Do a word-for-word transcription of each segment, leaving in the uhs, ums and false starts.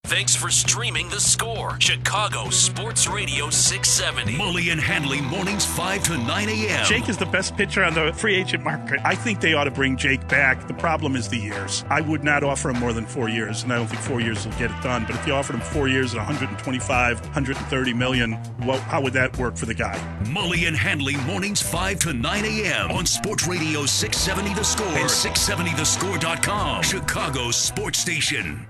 Thanks for streaming The Score, Chicago Sports Radio six seventy. Mully and Hanley mornings five to nine a.m. Jake is the best pitcher on the free agent market. I think they ought to bring Jake back. The problem is the years. I would not offer him more than four years, and I don't think four years will get it done. But if you offered him four years at one twenty-five, one thirty million, well, how would that work for the guy? Mully and Hanley mornings five to nine a.m. on Sports Radio six seventy The Score and six seventy the score dot com, Chicago's sports station.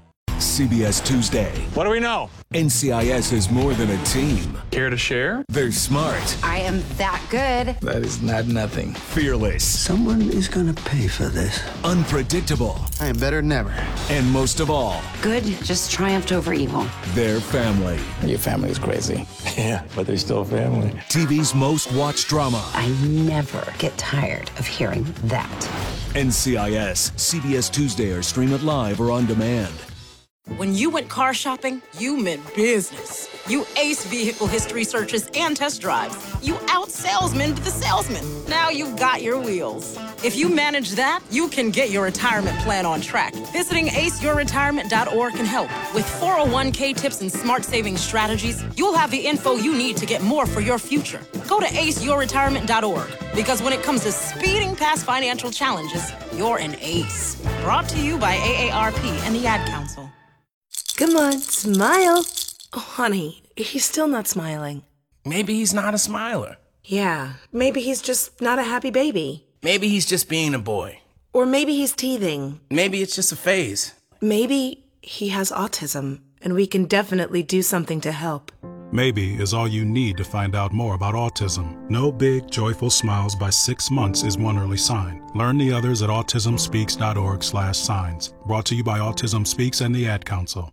C B S Tuesday. What do we know? N C I S is more than a team. Care to share? They're smart. I am that good. That is not nothing. Fearless. Someone is going to pay for this. Unpredictable. I am better than ever. And most of all, Good just triumphed over evil. their family. Your family is crazy. Yeah, but they're still family. T V's most watched drama. I never get tired of hearing that. N C I S. C B S Tuesday or stream it live or on demand. When you went car shopping, you meant business. You aced vehicle history searches and test drives. You out-salesmaned the salesman. Now you've got your wheels. If you manage that, you can get your retirement plan on track. Visiting ace your retirement dot org can help. With four oh one k tips and smart saving strategies, you'll have the info you need to get more for your future. Go to ace your retirement dot org, because when it comes to speeding past financial challenges, you're an ace. Brought to you by A A R P and the Ad Council. Come on, smile. Oh, honey, he's still not smiling. Maybe he's not a smiler. Yeah, maybe he's just not a happy baby. Maybe he's just being a boy. Or maybe he's teething. Maybe it's just a phase. Maybe he has autism, and we can definitely do something to help. Maybe is all you need to find out more about autism. No big, joyful smiles by six months is one early sign. Learn the others at autism speaks dot org slash signs. Brought to you by Autism Speaks and the Ad Council.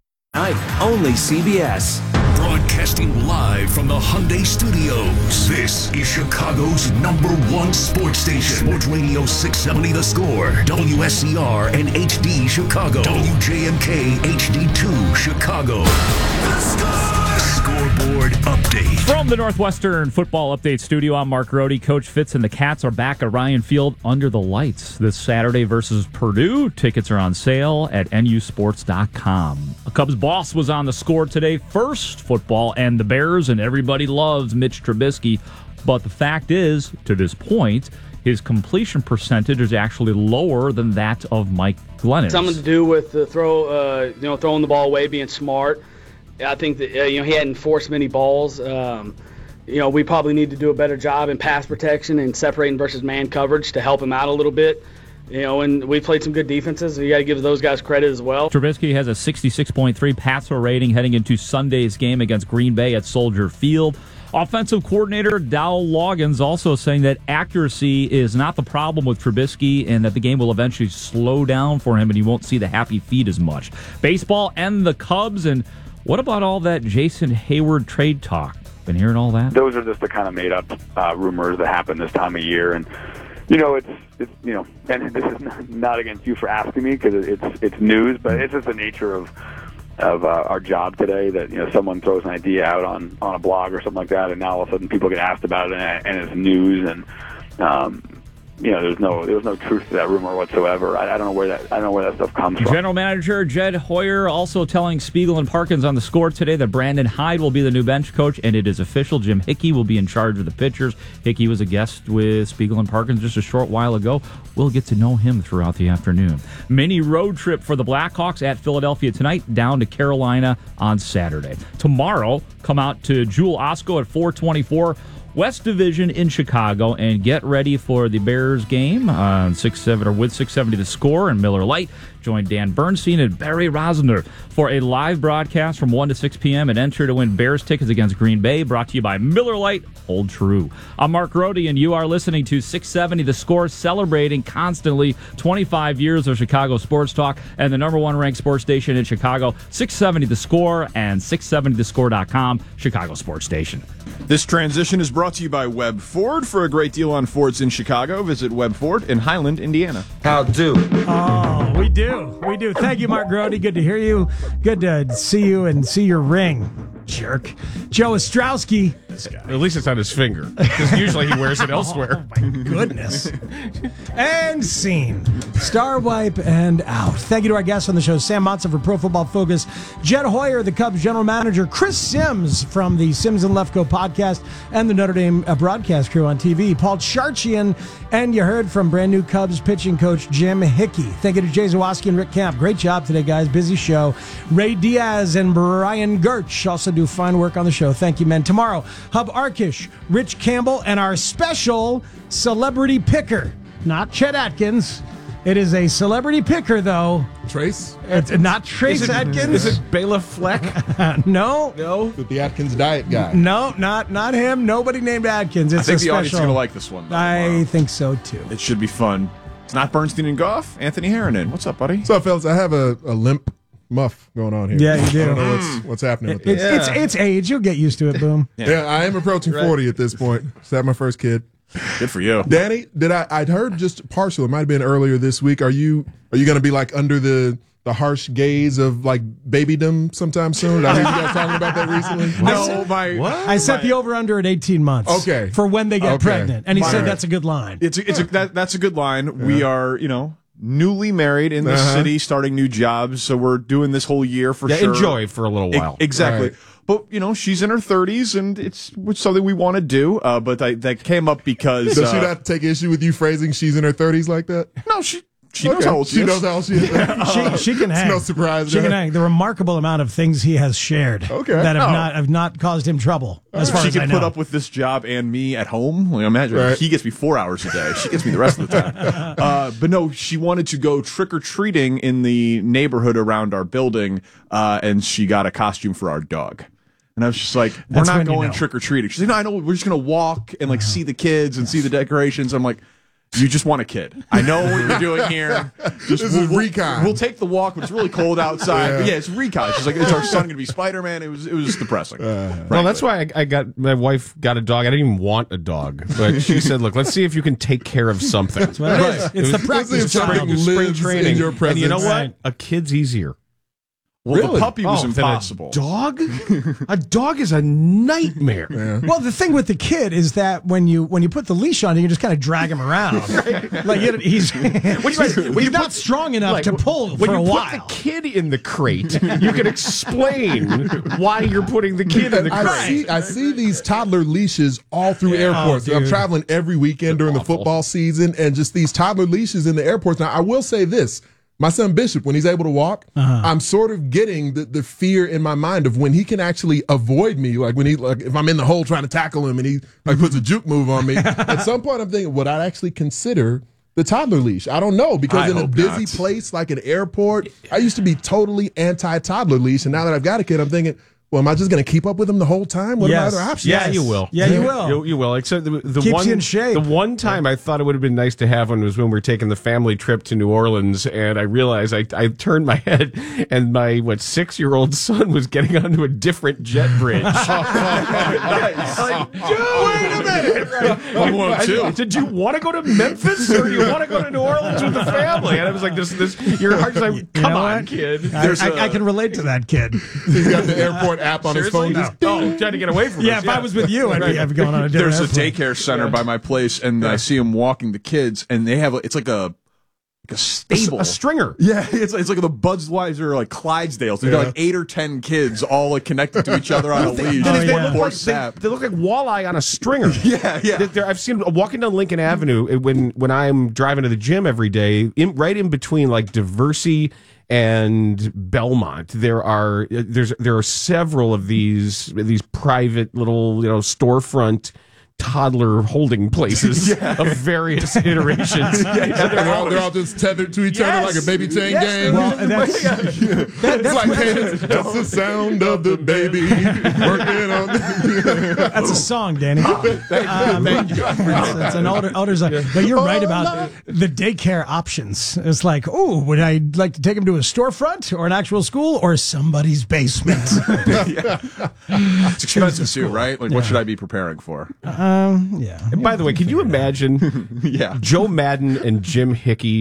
Only C B S. Broadcasting live from the Hyundai Studios. This is Chicago's number one sports station. Sports Radio six seventy The Score. W S C R and H D Chicago. W J M K H D two Chicago. The Score! Scoreboard update. From the Northwestern Football Update Studio, I'm Mark Rohde. Coach Fitz and the Cats are back at Ryan Field under the lights this Saturday versus Purdue. Tickets are on sale at N U sports dot com. A Cubs boss was on The Score today. First football and the Bears, and everybody loves Mitch Trubisky. But the fact is, to this point, his completion percentage is actually lower than that of Mike Glennon. Something to do with the throw, uh, you know, throwing the ball away, being smart. I think that uh, you know he hadn't forced many balls. Um, you know, we probably need to do a better job in pass protection and separating versus man coverage to help him out a little bit. You know, and we played some good defenses. You got to give those guys credit as well. Trubisky has a sixty-six point three passer rating heading into Sunday's game against Green Bay at Soldier Field. Offensive coordinator Dowell Loggins also saying that accuracy is not the problem with Trubisky and that the game will eventually slow down for him and he won't see the happy feet as much. Baseball and the Cubs, and what about all that Jason Hayward trade talk? Been hearing all that? Those are just the kind of made-up uh, rumors that happen this time of year, and you know, it's it's you know, and this is not, not against you for asking me because it's it's news, but it's just the nature of of uh, our job today that you know someone throws an idea out on on a blog or something like that, and now all of a sudden people get asked about it, and, and it's news, and um, you know, there's no there's no truth to that rumor whatsoever. I, I don't know where that I don't know where that stuff comes from. General Manager Jed Hoyer also telling Spiegel and Parkins on The Score today that Brandon Hyde will be the new bench coach, and it is official. Jim Hickey will be in charge of the pitchers. Hickey was a guest with Spiegel and Parkins just a short while ago. We'll get to know him throughout the afternoon. Mini road trip for the Blackhawks at Philadelphia tonight, down to Carolina on Saturday. Tomorrow, come out to Jewel Osco at four twenty-four. West Division in Chicago, and get ready for the Bears game on six seven or with six seventy The Score and Miller Lite. Join Dan Bernstein and Barry Rosner for a live broadcast from one to six p.m. and enter to win Bears tickets against Green Bay, brought to you by Miller Lite. Hold true. I'm Mark Rohde, and you are listening to six seventy The Score, celebrating constantly twenty-five years of Chicago sports talk and the number one ranked sports station in Chicago, six seventy The Score and six seventy the score dot com, Chicago sports station. This transition is brought to you by Webb Ford. For a great deal on Fords in Chicago, visit Webb Ford in Highland, Indiana. How do? Oh, we do. We do. Thank you, Mark Rohde. Good to hear you. Good to see you and see your ring, jerk. Joe Ostrowski this guy. At least it's on his finger, because usually he wears it elsewhere. Oh, my goodness. And scene. Star wipe and out. Thank you to our guests on the show, Sam Monson for Pro Football Focus, Jed Hoyer, the Cubs general manager, Chris Sims from the Sims and Lefkoe podcast, and the Notre Dame uh, broadcast crew on T V, Paul Charchian, and you heard from brand new Cubs pitching coach Jim Hickey. Thank you to Jay Zawoski and Rick Camp. Great job today, guys. Busy show. Ray Diaz and Brian Gertsch also do fine work on the show. Thank you, men. Tomorrow, Hub Arkish, Rich Campbell, and our special celebrity picker. Not Chet Atkins. It is a celebrity picker, though. Trace? It's not Trace is it, Atkins. Is it Bela Fleck? no. No. The Atkins diet guy. No, not not him. Nobody named Atkins. It's I think a the special. audience is going to like this one. Though, I tomorrow. think so, too. It should be fun. It's not Bernstein and Goff. Anthony Herron. What's up, buddy? What's up, fellas? I have a, a limp muff going on here. Yeah, you do. I don't know what's, what's happening with It's, this. it's, it's age. You'll get used to it, Boom. Yeah, yeah I am approaching Right. forty at this point. Just had my first kid. Good for you, Danny. Did I? I'd heard just partial. It might have been earlier this week. Are you? Are you going to be like under the the harsh gaze of like babydom sometime soon? I heard you guys talking about that recently. No, my What? I set the over under at eighteen months. Okay. For when they get Okay. pregnant, and he All said right. that's a good line. It's a, it's a, that, that's a good line. We are, you know, newly married in the Uh-huh. city, starting new jobs, so we're doing this whole year for Yeah, sure. enjoy for a little E- while. exactly. Right. But you know, she's in her thirties, and it's, it's something we want to do. Uh, but I, that came up because Does she uh, not take issue with you phrasing she's in her thirties like that? no, she she Okay. knows how old she, She is. knows how old she is. She, she can It's hang. no surprise She can there. hang. The remarkable amount of things he has shared Okay. that have Oh. not have not caused him trouble, as far she as I can know. put up with this job and me at home. Like, imagine Right. he gets me four hours a day. She gets me the rest of the time. Uh, but no, she wanted to go trick or treating in the neighborhood around our building, uh, and she got a costume for our dog. And I was just like, "We're That's not when you going know. trick or treating." She's like, "No, I know. We're just gonna walk and like see the kids and see the decorations." I'm like, "You just want a kid. I know what you're doing here. Just, This we'll, is we'll- recon. We'll take the walk, but it's really cold outside. Yeah. But yeah, it's recon." She's like, "Is our son gonna be Spider-Man?" It was it was depressing. Uh, Well, that's why I, I got my wife got a dog. I didn't even want a dog, but she said, "Look, let's see if you can take care of something." That's what it is. It's the practice Let's see if child. something Spring lives training. in your And you know presence. what? Right. A kid's easier. Well, Really? the puppy was Oh, than a impossible. dog? A dog is a nightmare. Well, the thing with the kid is that when you when you put the leash on, you can just kind of drag him around. Like you know, he's When you- when he's you not put- strong enough Like, to pull when for you a put while. the kid in the crate, you can explain why you're putting the kid in the I crate. see, I see these toddler leashes all through airports. Oh, I'm dude. traveling every weekend during the awful. football season, and just these toddler leashes in the airports. Now, I will say this. My son Bishop, when he's able to walk, Uh-huh. I'm sort of getting the, the fear in my mind of when he can actually avoid me. Like when he, like if I'm in the hole trying to tackle him and he like puts a juke move on me. At some point, I'm thinking, would I actually consider the toddler leash? I don't know, because I in a hope busy not. place like an airport, I used to be totally anti-toddler leash, and now that I've got a kid, I'm thinking, well, am I just going to keep up with him the whole time? What Yes. are my other options? Yeah, you will. Yeah, you will. You, you will. Except the, the Keeps one, you in shape. The one time I thought it would have been nice to have one was when we were taking the family trip to New Orleans, and I realized I, I turned my head, and my what six year old son was getting onto a different jet bridge. Nice. Like, dude, wait a minute! I want to. Did you want to go to Memphis or do you want to go to New Orleans with the family? And I was like, "This, this, your heart's like, You come know on, what? kid." I, There's I, a- I can relate to that kid. He's got the airport app on his Seriously? phone. Just Oh, trying to get away from Yeah, us. if I was with you, I'd be, I'd be going on a different There's a airplane. daycare center by my place, and I see them walking the kids, and they have a, it's like a like a stable, A stringer. Yeah, it's it's like the Budweiser like Clydesdales. They've got Yeah. like eight or ten kids all like connected to each other on a leash. Oh, They, yeah. look Poor like, they, sap. they look like walleye on a stringer. Yeah, yeah. They- they're- I've seen walking down Lincoln Avenue when when I'm driving to the gym every day. In, right in between like Diversey and Belmont, there are there's there are several of these these private little you know storefront toddler holding places of various iterations. Yeah, they're, all, they're all just tethered to each other like a baby chain Yes, gang. Well, and that's, that, It's that's, like, what- hey, that's the sound of the baby working on the that's a song, Danny. Um, It's, it's an older, older song. But you're right about the daycare options. It's like, oh, would I like to take him to a storefront or an actual school or somebody's basement? It's expensive too, right? Like, what should I be preparing for? um, yeah. And by the way, can you imagine Yeah. Joe Madden and Jim Hickey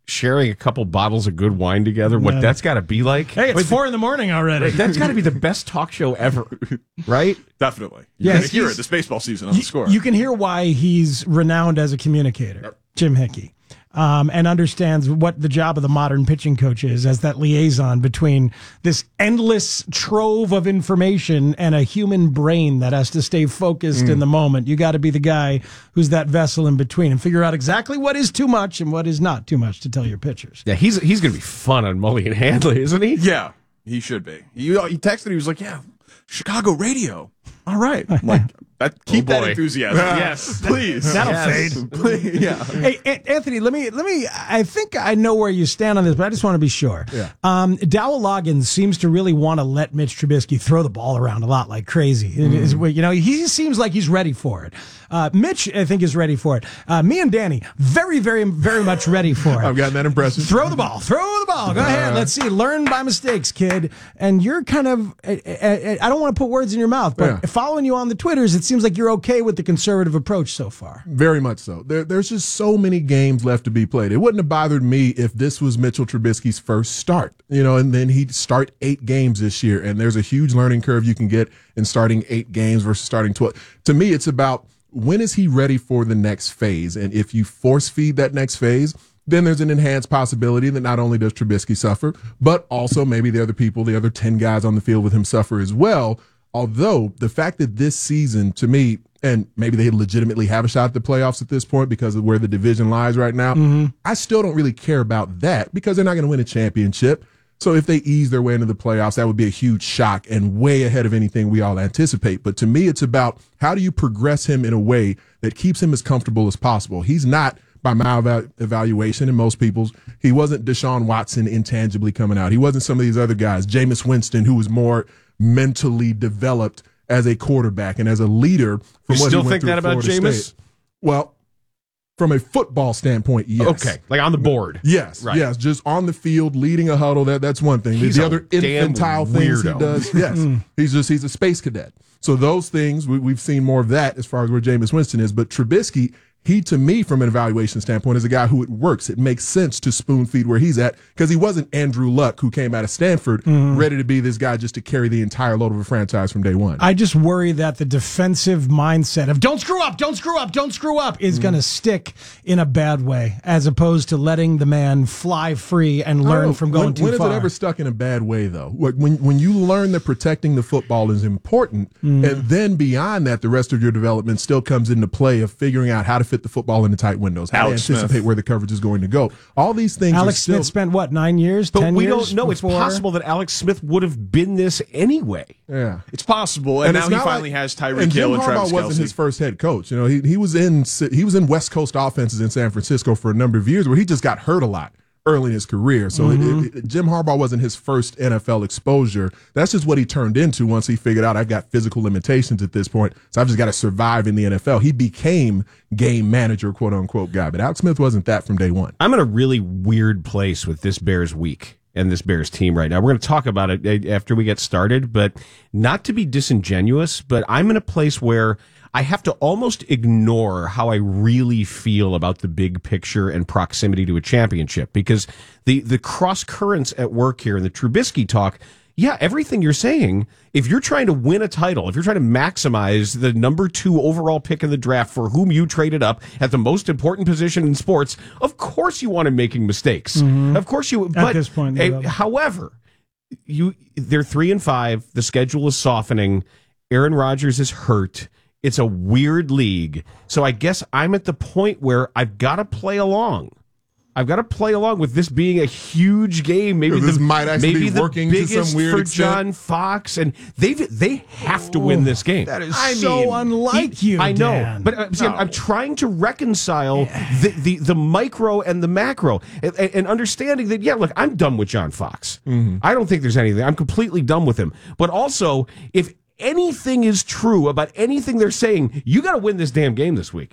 sharing a couple bottles of good wine together, what Yeah. that's got to be like. Hey, it's Wait, four in the morning already. That's got to be the best talk show ever, right? Definitely. Yeah, You're going to hear he's- it this baseball season on the score. You can hear why he's renowned as a communicator, Jim Hickey, um, and understands what the job of the modern pitching coach is as that liaison between this endless trove of information and a human brain that has to stay focused Mm. in the moment. You got to be the guy who's that vessel in between and figure out exactly what is too much and what is not too much to tell your pitchers. Yeah, he's he's going to be fun on Mully and Handley, isn't he? Yeah, he should be. He, he texted, he was like, yeah, Chicago radio. All right. I'm like, that, keep Oh, that boy. enthusiasm. Yes. Please. That'll Yes. fade. Please. Yeah. Hey, An- Anthony, let me let me. I think I know where you stand on this, but I just want to be sure. Yeah. Um, Dowell Loggins seems to really want to let Mitch Trubisky throw the ball around a lot like crazy. It is- you know, he seems like he's ready for it. Uh, Mitch, I think, is ready for it. Uh, me and Danny, very, very, very much ready for it. I've gotten that impression. Throw the ball. Throw the ball. Go ahead. Let's see. Learn by mistakes, kid. And you're kind of, I, I, I don't want to put words in your mouth, but Yeah. following you on the Twitters, it seems like you're okay with the conservative approach so far. Very much so. There, there's just so many games left to be played. It wouldn't have bothered me if this was Mitchell Trubisky's first start, you know, and then he'd start eight games this year. And there's a huge learning curve you can get in starting eight games versus starting twelve. To me, it's about when is he ready for the next phase? And if you force feed that next phase, then there's an enhanced possibility that not only does Trubisky suffer, but also maybe the other people, the other ten guys on the field with him suffer as well. Although the fact that this season, to me, and maybe they legitimately have a shot at the playoffs at this point because of where the division lies right now, Mm-hmm. I still don't really care about that because they're not going to win a championship. So if they ease their way into the playoffs, that would be a huge shock and way ahead of anything we all anticipate. But to me, it's about how do you progress him in a way that keeps him as comfortable as possible. He's not, by my eva- evaluation and most people's, he wasn't Deshaun Watson intangibly coming out. He wasn't some of these other guys, Jameis Winston, who was more mentally developed as a quarterback and as a leader. From You what still he went think through that at about Florida Jameis? State. Well, from a football standpoint, yes. Okay, like on the board. Yes, Right. yes, just on the field, leading a huddle. That that's one thing. He's the a other damn infantile things he weirdo. does. Yes, he's just he's a space cadet. So those things we, we've seen more of that as far as where Jameis Winston is. But Trubisky, he to me, from an evaluation standpoint, is a guy who it works. It makes sense to spoon feed where he's at because he wasn't Andrew Luck who came out of Stanford ready to be this guy just to carry the entire load of a franchise from day one. I just worry that the defensive mindset of don't screw up, don't screw up, don't screw up is going to stick in a bad way, as opposed to letting the man fly free and I don't learn know. from going when, too when far. When is it ever stuck in a bad way, though? When when when you learn that protecting the football is important, and then beyond that, the rest of your development still comes into play of figuring out how to fit the football into tight windows, how Alex to anticipate Smith. where the coverage is going to go. All these things. Alex are still, Smith spent what, nine years, But ten we years? don't know. It's before? possible that Alex Smith would have been this anyway. Yeah, It's possible. And, it's now he not finally like- has Tyreek and Jim Hill and Harbaugh Travis wasn't Kelce. his first head coach. You know, he he was in he was in West Coast offenses in San Francisco for a number of years, where he just got hurt a lot early in his career. So Mm-hmm. it, it, Jim Harbaugh wasn't his first N F L exposure. That's just what he turned into once he figured out I've got physical limitations at this point, so I've just got to survive in the N F L. He became game manager, quote unquote, guy. But Alex Smith wasn't that from day one. I'm in a really weird place with this Bears week and this Bears team right now. We're going to talk about it after we get started, but not to be disingenuous, but I'm in a place where I have to almost ignore how I really feel about the big picture and proximity to a championship, because the, the cross currents at work here in the Trubisky talk, yeah, everything you're saying, if you're trying to win a title, if you're trying to maximize the number two overall pick in the draft for whom you traded up at the most important position in sports, of course you want to making mistakes. Mhm. Of course you, At but this point, eh, yeah. however, you they're three and five. The schedule is softening. Aaron Rodgers is hurt. It's a weird league. So I guess I'm at the point where I've got to play along. I've got to play along with this being a huge game. Maybe This the, might actually maybe be the working to biggest some weird for extent. John Fox, and they they have to win this game. That is I so mean, unlike He- you, I know, Dan. but uh, see, I'm, No. I'm trying to reconcile the, the the micro and the macro, and, and understanding that yeah, look, I'm done with John Fox. I don't think there's anything. I'm completely done with him. But also, if anything is true about anything they're saying, you got to win this damn game this week.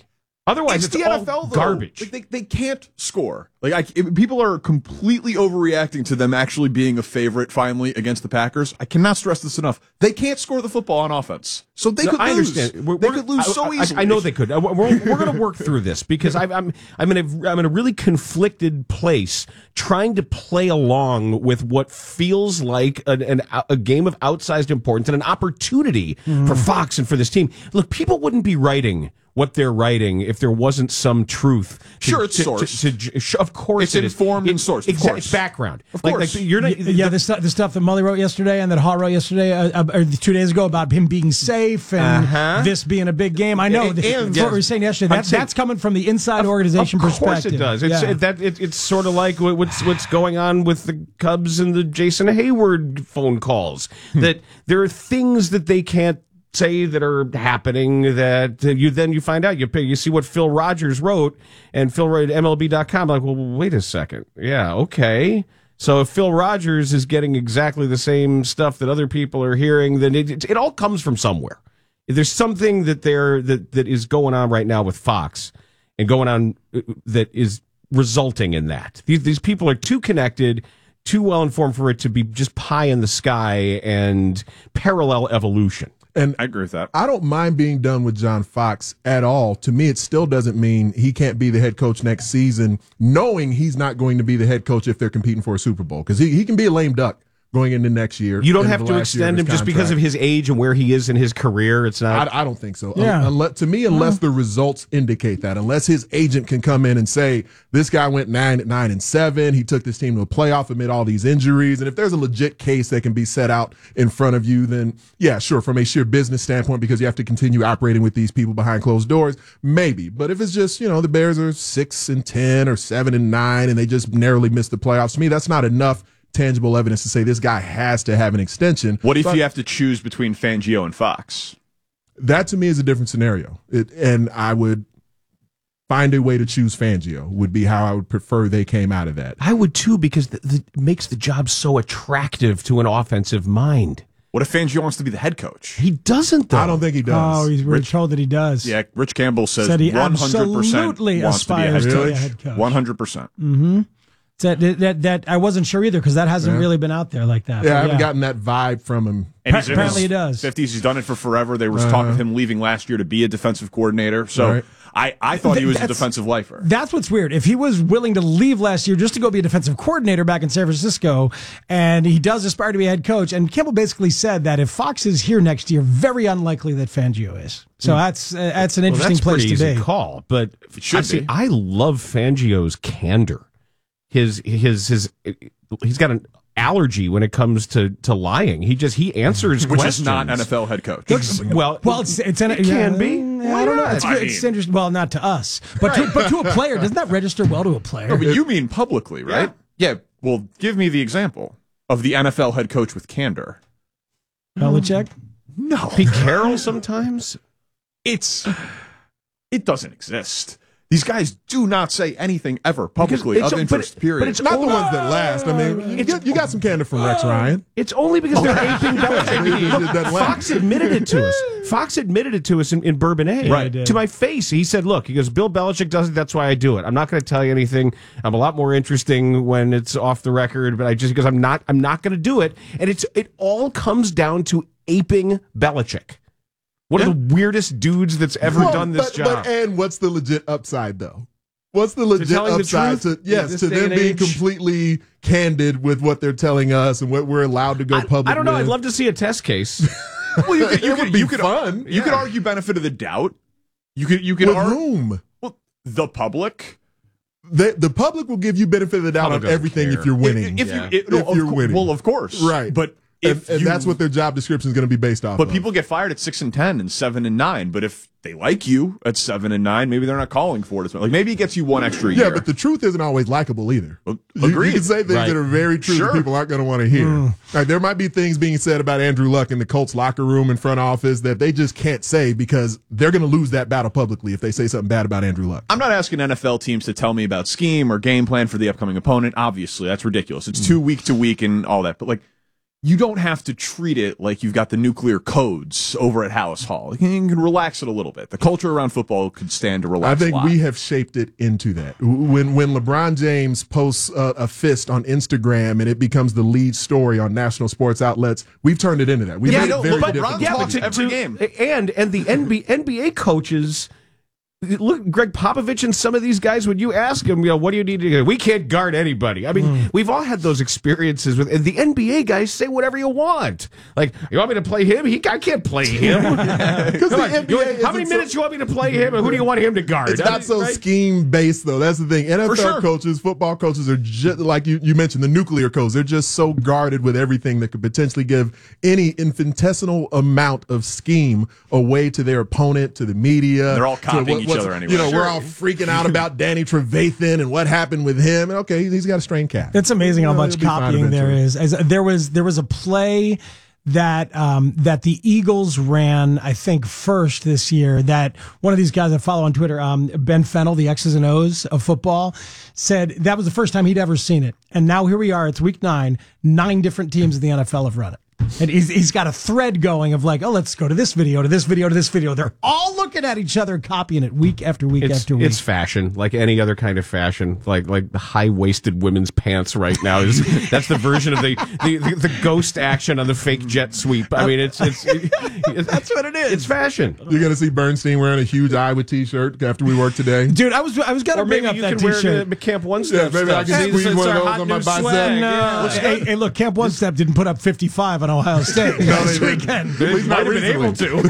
Otherwise, it's, it's, the all N F L, though. garbage. Like, they, they can't score. Like I, it, people are completely overreacting to them actually being a favorite finally against the Packers. I cannot stress this enough. They can't score the football on offense, so they No, could I lose. understand. We're, they we're- could lose I, so I- easily. I know they could. Uh, We're, we're going to work through this because I've, I'm I'm in a I'm in a really conflicted place trying to play along with what feels like an, an a game of outsized importance and an opportunity Mm. for Fox and for this team. Look, people wouldn't be writing what they're writing if there wasn't some truth. To, Sure, it's to, sourced. To, to, to, of course, It's it is. informed It- and sourced, of Exactly, course. it's background. Of Like- course. like you're not. yeah, the, stu- the stuff that Mully wrote yesterday and that Hall wrote yesterday, uh, uh, or two days ago, about him being safe and Uh-huh. this being a big game. I know. And- th- and- that's what we were saying yesterday. I'm That, saying- that's coming from the inside organization Of course perspective. it does. It's Yeah. it, that it, it's sort of like what- what's what's going on with the Cubs and the Jason Hayward phone calls. That there are things that they can't say that are happening that uh, you then you find out. You pay, you see what Phil Rogers wrote, and Phil wrote at M L B dot com. Like, well, wait a second. Yeah, okay. So if Phil Rogers is getting exactly the same stuff that other people are hearing, then it, it, it all comes from somewhere. There's something that there that that is going on right now with Fox and going on uh, that is resulting in that. These these people are too connected, too well informed for it to be just pie in the sky and parallel evolution. And I agree with that. I don't mind being done with John Fox at all. To me, it still doesn't mean he can't be the head coach next season, knowing he's not going to be the head coach if they're competing for a Super Bowl. Because he, he can be a lame duck going into next year. You don't into have the to last year extend him his just because of contract. his age and where he is in his career. It's not. I, I don't think so. Yeah. Un- unless, to me, unless the results indicate that, unless his agent can come in and say this guy went nine nine and seven, he took this team to a playoff amid all these injuries, and if there's a legit case that can be set out in front of you, then yeah, sure, from a sheer business standpoint, because you have to continue operating with these people behind closed doors, maybe. But if it's just, you know, the Bears are six and ten or seven and nine, and they just narrowly missed the playoffs, to me, that's not enough tangible evidence to say this guy has to have an extension. What if But you have to choose between Fangio and Fox? that to me is a different scenario. It, and I would find a way to choose Fangio would be how I would prefer they came out of that. I would too, because the, the, it makes the job so attractive to an offensive mind. What if Fangio wants to be the head coach? He doesn't, though. I don't think he does. Oh, he's, we're told that he does. Yeah, Rich Campbell says Said he one hundred percent absolutely wants to be a head aspires to be a coach. head coach. one hundred percent. Mm-hmm. That, that that I wasn't sure either because that hasn't Yeah. really been out there like that. Yeah, But I haven't gotten that vibe from him. And he's in Apparently his he does. fifties. He's done it for forever. There was Uh-huh. talk of him leaving last year to be a defensive coordinator. So Right. I, I thought he was a That's- defensive lifer. That's what's weird. If he was willing to leave last year just to go be a defensive coordinator back in San Francisco, and he does aspire to be a head coach, and Campbell basically said that if Fox is here next year, very unlikely that Fangio is. So that's uh, that's an Well, interesting that's place pretty to easy be. call, but It should I see, be. I love Fangio's candor. His his his he's got an allergy when it comes to, to lying. He just he answers Which questions. is not N F L head coach. Ex- well, Well, it's it's an, it can yeah, be. yeah, Why I don't know. not? It's, I it's mean- interesting. Well, not to us, but to, but to a player, doesn't that register well to a player? No, but you mean publicly, right? Yeah. Well, give me the example of the N F L head coach with candor. Belichick. No. Pete Carroll sometimes. It's it doesn't exist. These guys do not say anything ever publicly it's- other than but for it- period. but it's Not the ones that last. I mean, you, got- you got some candor from Rex Ryan. It's only because they're aping Belichick. It doesn't Fox last. admitted it to us. Fox admitted it to us in, in Bourbonnais. Right. He did. To my face. He said, look, he goes, Bill Belichick does it, that's why I do it. I'm not going to tell you anything. I'm a lot more interesting when it's off the record, but I just, because I'm not, I'm not going to do it. And it's, it all comes down to aping Belichick. One Yeah. of the weirdest dudes that's ever Well, done this but, job. But, and what's the legit upside, though? What's the legit telling the upside truth to yes in this to day them and being age? completely candid with what they're telling us and what we're allowed to go I, public I don't know. with? I'd love to see a test case. well, you could, you It could, would be you could, fun. You could Yeah. argue benefit of the doubt. You could you could with argue whom? well, the public. The, the public will give you benefit of the doubt Public on doesn't everything care. if you're winning. If, Yeah. you it, no, If of you're cour- winning. well, of course, Right. But and, if and you, that's what their job description is going to be based off But of. people get fired at six and ten and seven and nine. But if they like you at seven and nine, maybe they're not calling for it as much. Like maybe it gets you one extra year. Yeah, but the truth isn't always likable either. Well, You, you agreed. can say things Right. that are very true Sure. that people aren't going to want to hear. Like, there might be things being said about Andrew Luck in the Colts locker room and front office that they just can't say because they're going to lose that battle publicly if they say something bad about Andrew Luck. I'm not asking N F L teams to tell me about scheme or game plan for the upcoming opponent. Obviously, that's ridiculous. It's too week to week and all that. But like, you don't have to treat it like you've got the nuclear codes over at House Hall. You can, you can relax it a little bit. The culture around football could stand to relax. I think a lot. we have shaped it into that. When when LeBron James posts a, a fist on Instagram and it becomes the lead story on national sports outlets, we've turned it into that. We've yeah, made no, it very but, different. yeah, but to, every to, game. And and the N B A, N B A coaches. Look, Greg Popovich and some of these guys, when you ask them, you know, what do you need to do? We can't guard anybody. I mean, mm. we've all had those experiences with and the N B A guys. Say whatever you want. Like, you want me to play him? He, I can't play him. Like, you, how many minutes do you want me to play him, and who do you want him to guard? It's I not mean, so right? scheme based though. That's the thing. N F L sure. coaches, football coaches are just like you, you mentioned the nuclear codes. They're just so guarded with everything that could potentially give any infinitesimal amount of scheme away to their opponent, to the media. They're all copying what, each other anyway. You know, Sure. we're all freaking out about Danny Trevathan and what happened with him. And okay, he's got a strained calf. It's amazing how You know, much he'll be fine copying there eventually. is. As there was there was a play that um, that the Eagles ran, I think, first this year. That one of these guys I follow on Twitter, um, Ben Fennell, the X's and O's of football, said that was the first time he'd ever seen it. And now here we are. It's week nine. Nine different teams in the N F L have run it. And he's, he's got a thread going of like, oh, let's go to this video, to this video, to this video. They're all looking at each other, copying it week after week It's, after week. it's fashion, like any other kind of fashion. Like like the high waisted women's pants right now is that's the version of the, the, the, the ghost action on the fake jet sweep. I mean, it's it's, it's That's what it is. It's fashion. You're gonna see Bernstein wearing a huge Iowa T-shirt after we work today. Dude, I was I was gonna Or bring maybe up you that can T-shirt. wear the Camp One Yeah, Step maybe I stuff. can See, squeeze it's one of our those hot on my new bicep. swag. No, Yeah. hey, hey, look, Camp One Step didn't put up fifty-five on Ohio State No, last they didn't. weekend. At least Might not have been able recently. to.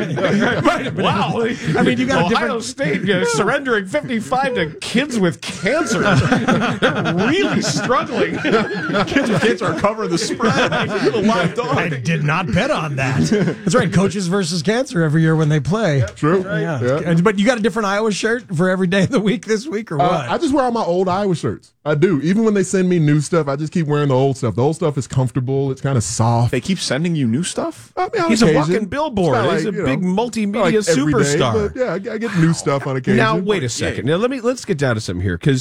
Might have been Wow. able- I mean, you got a Ohio different. State uh, surrendering fifty-five to kids with cancer. They're really struggling. Kids with kids are covering the spread. The live dog. I did not bet on that. That's right, coaches versus cancer every year when they play. True. Yeah. Yeah. But you got a different Iowa shirt for every day of the week this week, or what? Uh, I just wear all my old Iowa shirts. I do. Even when they send me new stuff, I just keep wearing the old stuff. The old stuff is comfortable. It's kind of soft. They keep sending you new stuff? I mean, on He's a occasion. walking billboard. It's not He's a you big know, multimedia not like every day, superstar. but yeah, I, I get new stuff on occasion. Now wait a second. Now let me let's get down to something here because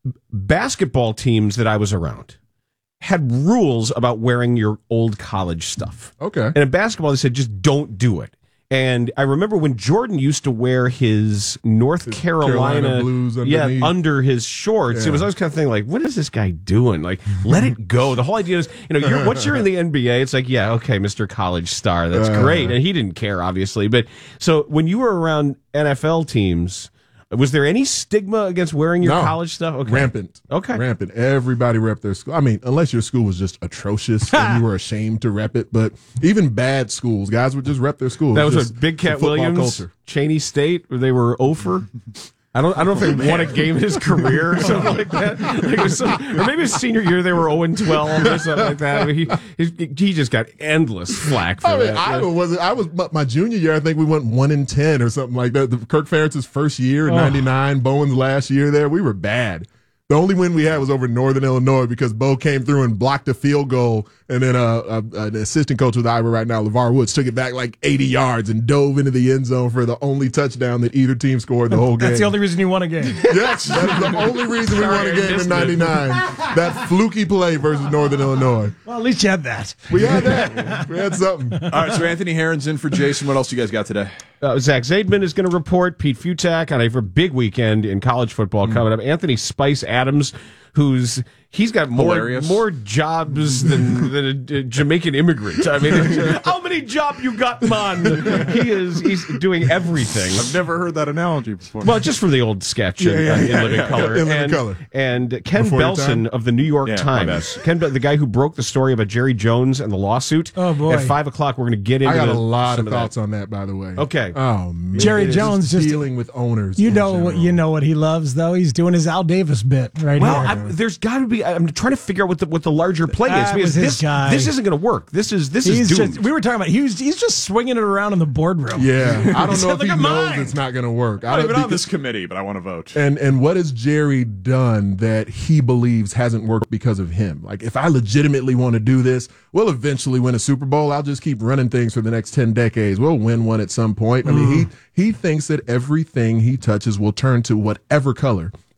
basketball teams that I was around had rules about wearing your old college stuff. Okay. And in basketball, they said just don't do it. And I remember when Jordan used to wear his North His Carolina, Carolina blues yeah, underneath. under his shorts. Yeah. It was always kind of thing like, what is this guy doing? Like, let it go. The whole idea is, you know, you're, once you're in the N B A, it's like, yeah, okay, Mister College Star, that's Uh. great. And he didn't care, obviously. But so when you were around N F L teams, was there any stigma against wearing your No. college stuff? Okay. Rampant. Okay. Rampant. Everybody rep their school. I mean, unless your school was just atrocious and you were ashamed to rep it. But even bad schools, guys would just rep their schools. That was Just what Big the Cat football Williams, culture. Cheney State, where they were over. I don't. I don't know if they won a game in his career or something like that. Like it was some, or maybe his senior year they were zero and twelve or something like that. I mean, he, he he just got endless flack for I mean, that. I was I was my, my junior year. I think we went one in ten or something like that. The, Kirk Ferentz's first year in Oh. ninety-nine, Bowen's last year there. We were bad. The only win we had was over Northern Illinois because Bo came through and blocked a field goal, and then uh, uh, an assistant coach with Iowa right now, LeVar Woods, took it back like eighty yards and dove into the end zone for the only touchdown that either team scored the whole game. That's the only reason you won a game. Yes, that is the only reason we won a game in ninety-nine. That fluky play versus Northern Illinois. Well, at least you had that. We had that. We had something. All right, so Anthony Herron's in for Jason. What else you guys got today? Uh, Zach Zaidman is going to report. Pete Futak on a big weekend in college football Mm. coming up. Anthony Spice Adams, who's he's got more Hilarious. more jobs than, than a, a Jamaican immigrant. I mean, how many job you got, man? He is he's doing everything. I've never heard that analogy before. Well, just from the old sketch in, Yeah, yeah, uh, in yeah, Living yeah, Color. in Living and, Color. and Ken Before your Belson time? of the New York Yeah, my Times. Ken, Be- the guy who broke the story about Jerry Jones and the lawsuit. Oh, boy. At five o'clock, we're going to get into I got the, a lot some of that. thoughts on that, by the way. Okay. Oh, man. Jerry It is Jones just- dealing with owners. You in know what general. you know what he loves though. He's doing his Al Davis bit right Well, here. I, there's got to be. I'm trying to figure out what the what the larger play is. That Because was his this, guy. this isn't going to work. This is this He's is doomed. just, we were talking about he was, he's just swinging it around in the boardroom. Yeah, I don't know if Look he at knows mine. it's not going to work. I'm I not don't even on because- this committee, but I want to vote. And and what has Jerry done that he believes hasn't worked because of him? Like, if I legitimately want to do this, we'll eventually win a Super Bowl. I'll just keep running things for the next ten decades. We'll win one at some point. I mean, he he thinks that everything he touches will turn to whatever color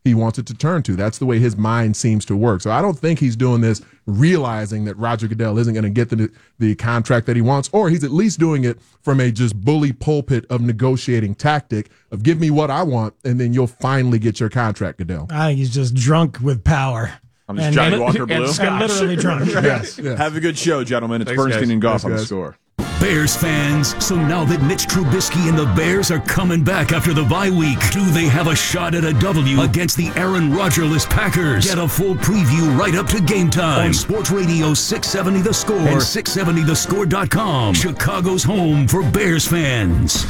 he wants it to turn to. That's the way his mind seems to work. So I don't think he's doing this realizing that Roger Goodell isn't going to get the the contract that he wants, or he's at least doing it from a just bully pulpit of negotiating tactic of give me what I want, and then you'll finally get your contract, Goodell. I think he's just drunk with power. I'm just Johnny Walker Blue. And, and literally drunk. yes, yes. Have a good show, gentlemen. It's Thanks, Bernstein guys. and Goff Thanks, on the guys. Score. Bears fans, so now that Mitch Trubisky and the Bears are coming back after the bye week, do they have a shot at a W against the Aaron Rodgers-less Packers? Get a full preview right up to game time on Sports Radio six seventy The Score and six seventy the score dot com. Chicago's home for Bears fans.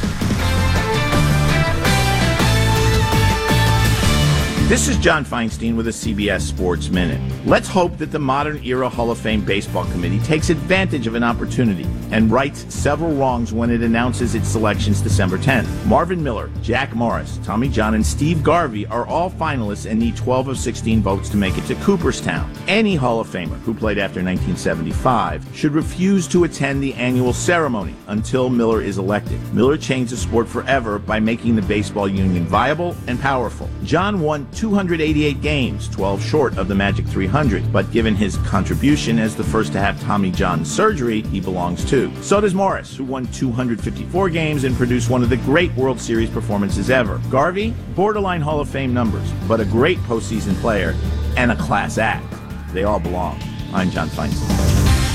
This is John Feinstein with a C B S Sports Minute. Let's hope that the modern era Hall of Fame Baseball Committee takes advantage of an opportunity and rights several wrongs when it announces its selections December tenth. Marvin Miller, Jack Morris, Tommy John, and Steve Garvey are all finalists and need twelve of sixteen votes to make it to Cooperstown. Any Hall of Famer who played after nineteen seventy-five should refuse to attend the annual ceremony until Miller is elected. Miller changed the sport forever by making the baseball union viable and powerful. John won two hundred eighty-eight games, twelve short of the magic three hundred, but given his contribution as the first to have Tommy John surgery, he belongs too. So does Morris, who won two hundred fifty-four games and produced one of the great World Series performances ever. Garvey, borderline Hall of Fame numbers, but a great postseason player and a class act. They all belong. I'm John Feinstein.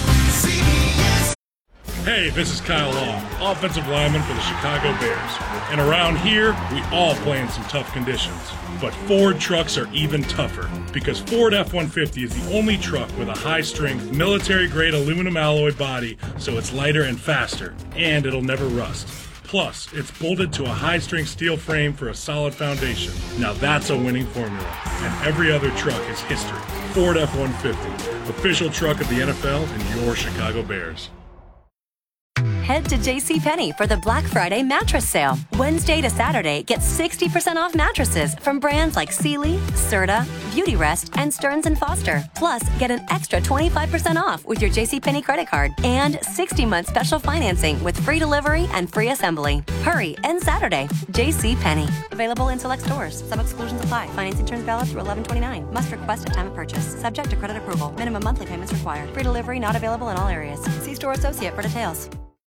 Hey, this is Kyle Long, offensive lineman for the Chicago Bears. And around here, we all play in some tough conditions. But Ford trucks are even tougher, because Ford F one fifty is the only truck with a high-strength, military-grade aluminum alloy body, so it's lighter and faster, and it'll never rust. Plus, it's bolted to a high-strength steel frame for a solid foundation. Now that's a winning formula, and every other truck is history. Ford F one fifty, official truck of the N F L and your Chicago Bears. Head to JCPenney for the Black Friday mattress sale. Wednesday to Saturday, get sixty percent off mattresses from brands like Sealy, Serta, Beautyrest, and Stearns and Foster. Plus, get an extra twenty-five percent off with your JCPenney credit card and sixty month special financing with free delivery and free assembly. Hurry, end Saturday. JCPenney. Available in select stores. Some exclusions apply. Financing terms valid through eleven twenty-nine. Must request at time of purchase. Subject to credit approval. Minimum monthly payments required. Free delivery not available in all areas. See store associate for details.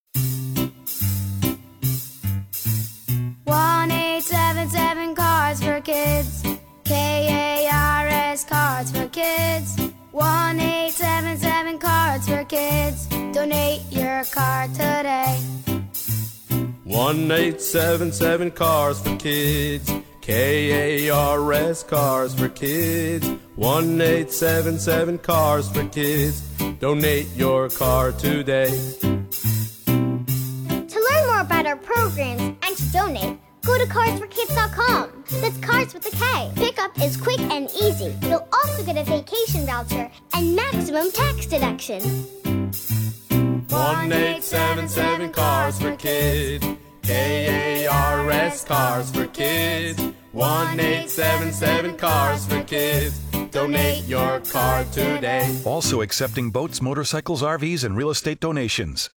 one eight seven seven Cars for Kids. K A R S Cards for Kids. one eight seven seven Cards for Kids. Donate your card today. one eight seven seven Cars for Kids. K A R S Cars for Kids. one eight seven seven Cars for Kids. Donate your car today. To learn more about our programs and to donate, go to cars for kids dot com. That's Cars with a K. Pickup is quick and easy. You'll also get a vacation voucher and maximum tax deduction. one eight seven seven Cars for Kids. K A R S Cars for Kids. one eight seven seven Cars for Kids. Donate your car today. Also accepting boats, motorcycles, R Vs, and real estate donations.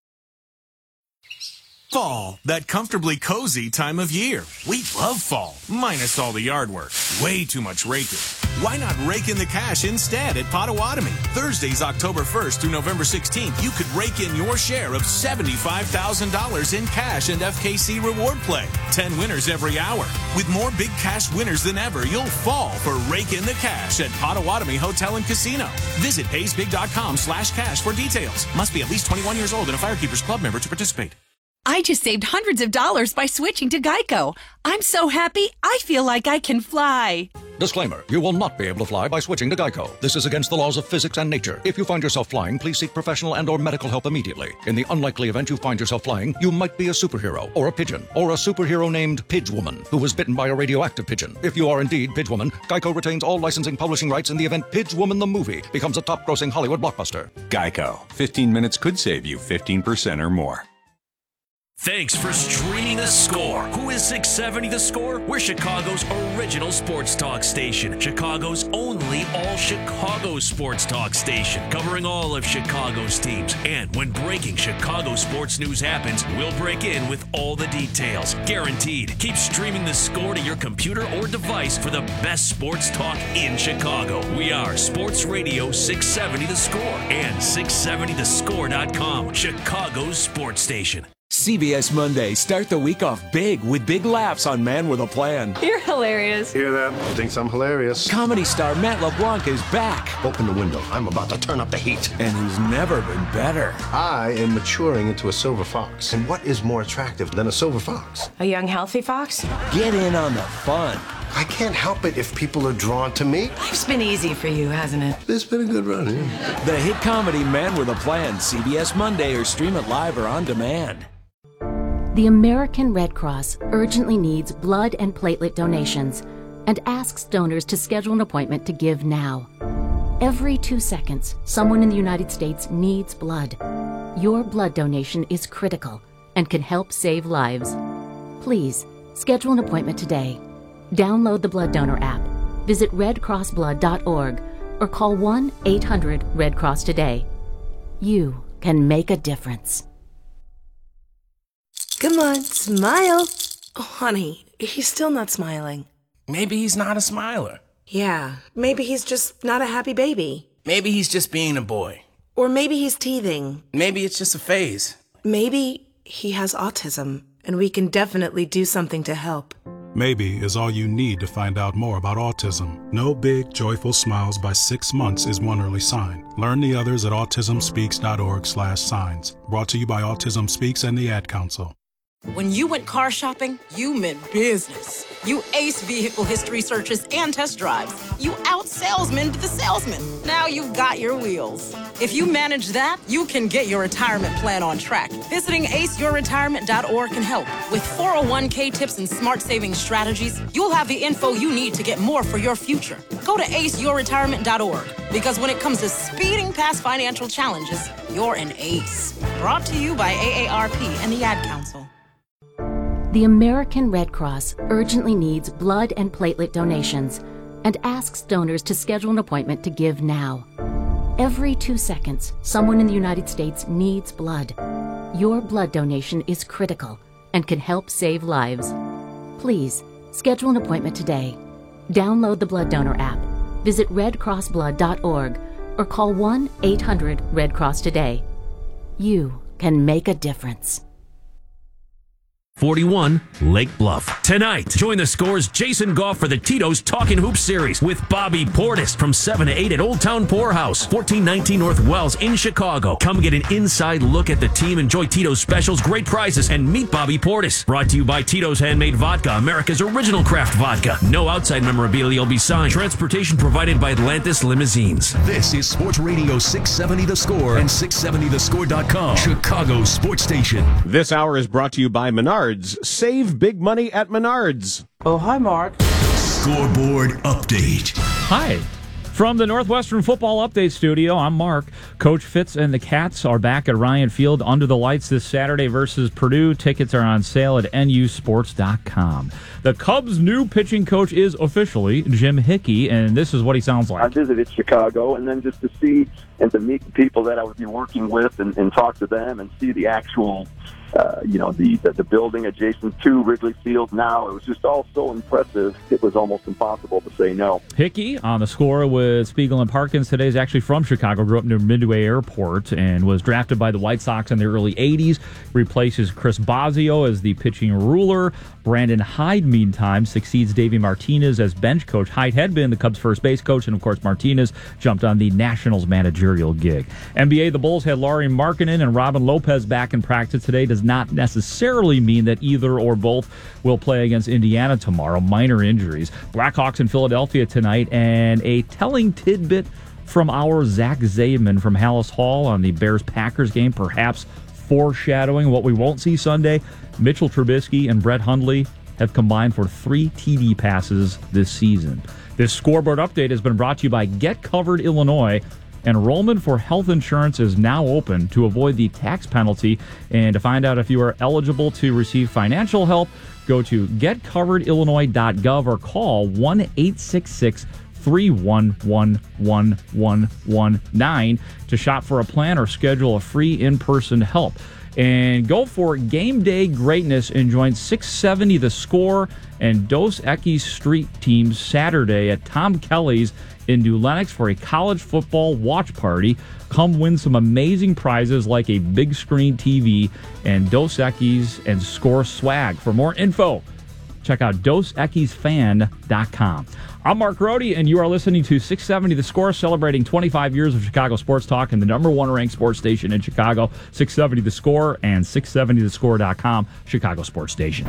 Fall, that comfortably cozy time of year. We love fall, minus all the yard work. Way too much raking. Why not rake in the cash instead at Potawatomi? Thursdays, October first through November sixteenth, you could rake in your share of seventy-five thousand dollars in cash and F K C reward play. ten winners every hour. With more big cash winners than ever, you'll fall for Rake in the Cash at Potawatomi Hotel and Casino. Visit paysbig.com slash cash for details. Must be at least twenty-one years old and a Firekeepers Club member to participate. I just saved hundreds of dollars by switching to Geico. I'm so happy, I feel like I can fly. Disclaimer, you will not be able to fly by switching to Geico. This is against the laws of physics and nature. If you find yourself flying, please seek professional and or medical help immediately. In the unlikely event you find yourself flying, you might be a superhero, or a pigeon, or a superhero named Pidgewoman, who was bitten by a radioactive pigeon. If you are indeed Pidgewoman, Geico retains all licensing publishing rights in the event Pidgewoman the movie becomes a top-grossing Hollywood blockbuster. Geico. fifteen minutes could save you fifteen percent or more. Thanks for streaming The Score. Who is six seventy The Score? We're Chicago's original sports talk station. Chicago's only all-Chicago sports talk station. Covering all of Chicago's teams. And when breaking Chicago sports news happens, we'll break in with all the details. Guaranteed. Keep streaming The Score to your computer or device for the best sports talk in Chicago. We are Sports Radio six seventy The Score and six seventy the score dot com. Chicago's sports station. C B S Monday. Start the week off big with big laughs on Man with a Plan. You're hilarious. Hear that? Thinks I'm hilarious. Comedy star Matt LeBlanc is back. Open the window. I'm about to turn up the heat. And he's never been better. I am maturing into a silver fox. And what is more attractive than a silver fox? A young, healthy fox? Get in on the fun. I can't help it if people are drawn to me. Life's been easy for you, hasn't it? It's been a good run, yeah. The hit comedy Man with a Plan. C B S Monday or stream it live or on demand. The American Red Cross urgently needs blood and platelet donations and asks donors to schedule an appointment to give now. Every two seconds, someone in the United States needs blood. Your blood donation is critical and can help save lives. Please, schedule an appointment today. Download the Blood Donor app, visit red cross blood dot org, or call one eight hundred red cross today. You can make a difference. Come on, smile. Oh, honey, he's still not smiling. Maybe he's not a smiler. Yeah, maybe he's just not a happy baby. Maybe he's just being a boy. Or maybe he's teething. Maybe it's just a phase. Maybe he has autism, and we can definitely do something to help. Maybe is all you need to find out more about autism. No big, joyful smiles by six months is one early sign. Learn the others at autism speaks dot org slash signs. Brought to you by Autism Speaks and the Ad Council. When you went car shopping, you meant business. You aced vehicle history searches and test drives. You out-salesmaned the salesman. Now you've got your wheels. If you manage that, you can get your retirement plan on track. Visiting ace your retirement dot org can help. With four oh one k tips and smart saving strategies, you'll have the info you need to get more for your future. Go to ace your retirement dot org, because when it comes to speeding past financial challenges, you're an ace. Brought to you by A A R P and the Ad Council. The American Red Cross urgently needs blood and platelet donations and asks donors to schedule an appointment to give now. Every two seconds, someone in the United States needs blood. Your blood donation is critical and can help save lives. Please, schedule an appointment today. Download the Blood Donor app, visit red cross blood dot org, or call one eight hundred red cross today. You can make a difference. forty-one Lake Bluff. Tonight, join the Score's Jason Goff for the Tito's Talkin' Hoops series with Bobby Portis from seven to eight at Old Town Poorhouse, fourteen nineteen North Wells in Chicago. Come get an inside look at the team, enjoy Tito's specials, great prizes, and meet Bobby Portis. Brought to you by Tito's Handmade Vodka, America's original craft vodka. No outside memorabilia will be signed. Transportation provided by Atlantis Limousines. This is Sports Radio six seventy The Score and six seventy the score dot com, Chicago's sports station. This hour is brought to you by Menards. Save big money at Menards. Oh, hi, Mark. Scoreboard update. Hi. From the Northwestern Football Update Studio, I'm Mark. Coach Fitz and the Cats are back at Ryan Field under the lights this Saturday versus Purdue. Tickets are on sale at N U sports dot com. The Cubs' new pitching coach is officially Jim Hickey, and this is what he sounds like. I visited Chicago, and then just to see and to meet the people that I would be working with and, and talk to them and see the actual Uh, you know, the, the the building adjacent to Wrigley Field now. It was just all so impressive, it was almost impossible to say no. Hickey on the Score with Spiegel and Parkins today is actually from Chicago, grew up near Midway Airport, and was drafted by the White Sox in the early eighties, replaces Chris Bosio as the pitching ruler. Brandon Hyde, meantime, succeeds Davey Martinez as bench coach. Hyde had been the Cubs' first base coach, and of course Martinez jumped on the Nationals managerial gig. N B A, the Bulls had Lauri Markkanen and Robin Lopez back in practice today. Does not necessarily mean that either or both will play against Indiana tomorrow. Minor injuries. Blackhawks in Philadelphia tonight, and a telling tidbit from our Zach Zaidman from Hallis Hall on the Bears-Packers game, perhaps foreshadowing what we won't see Sunday. Mitchell Trubisky and Brett Hundley have combined for three T D passes this season. This scoreboard update has been brought to you by Get Covered Illinois Enrollment for health insurance is now open to avoid the tax penalty. And to find out if you are eligible to receive financial help, go to get covered illinois dot gov or call one eight six six, three one one, one one one nine to shop for a plan or schedule a free in-person help. And go for game day greatness and join six seventy The Score and Dos Equis Street teams Saturday at Tom Kelly's in New Lenox for a college football watch party. Come win some amazing prizes like a big screen T V and Dos Equis and Score swag. For more info, check out dos equis fan dot com. I'm Mark Rohde, and you are listening to six seventy The Score, celebrating twenty-five years of Chicago sports talk and the number one ranked sports station in Chicago, six seventy The Score and six seventy the score dot com, Chicago sports station.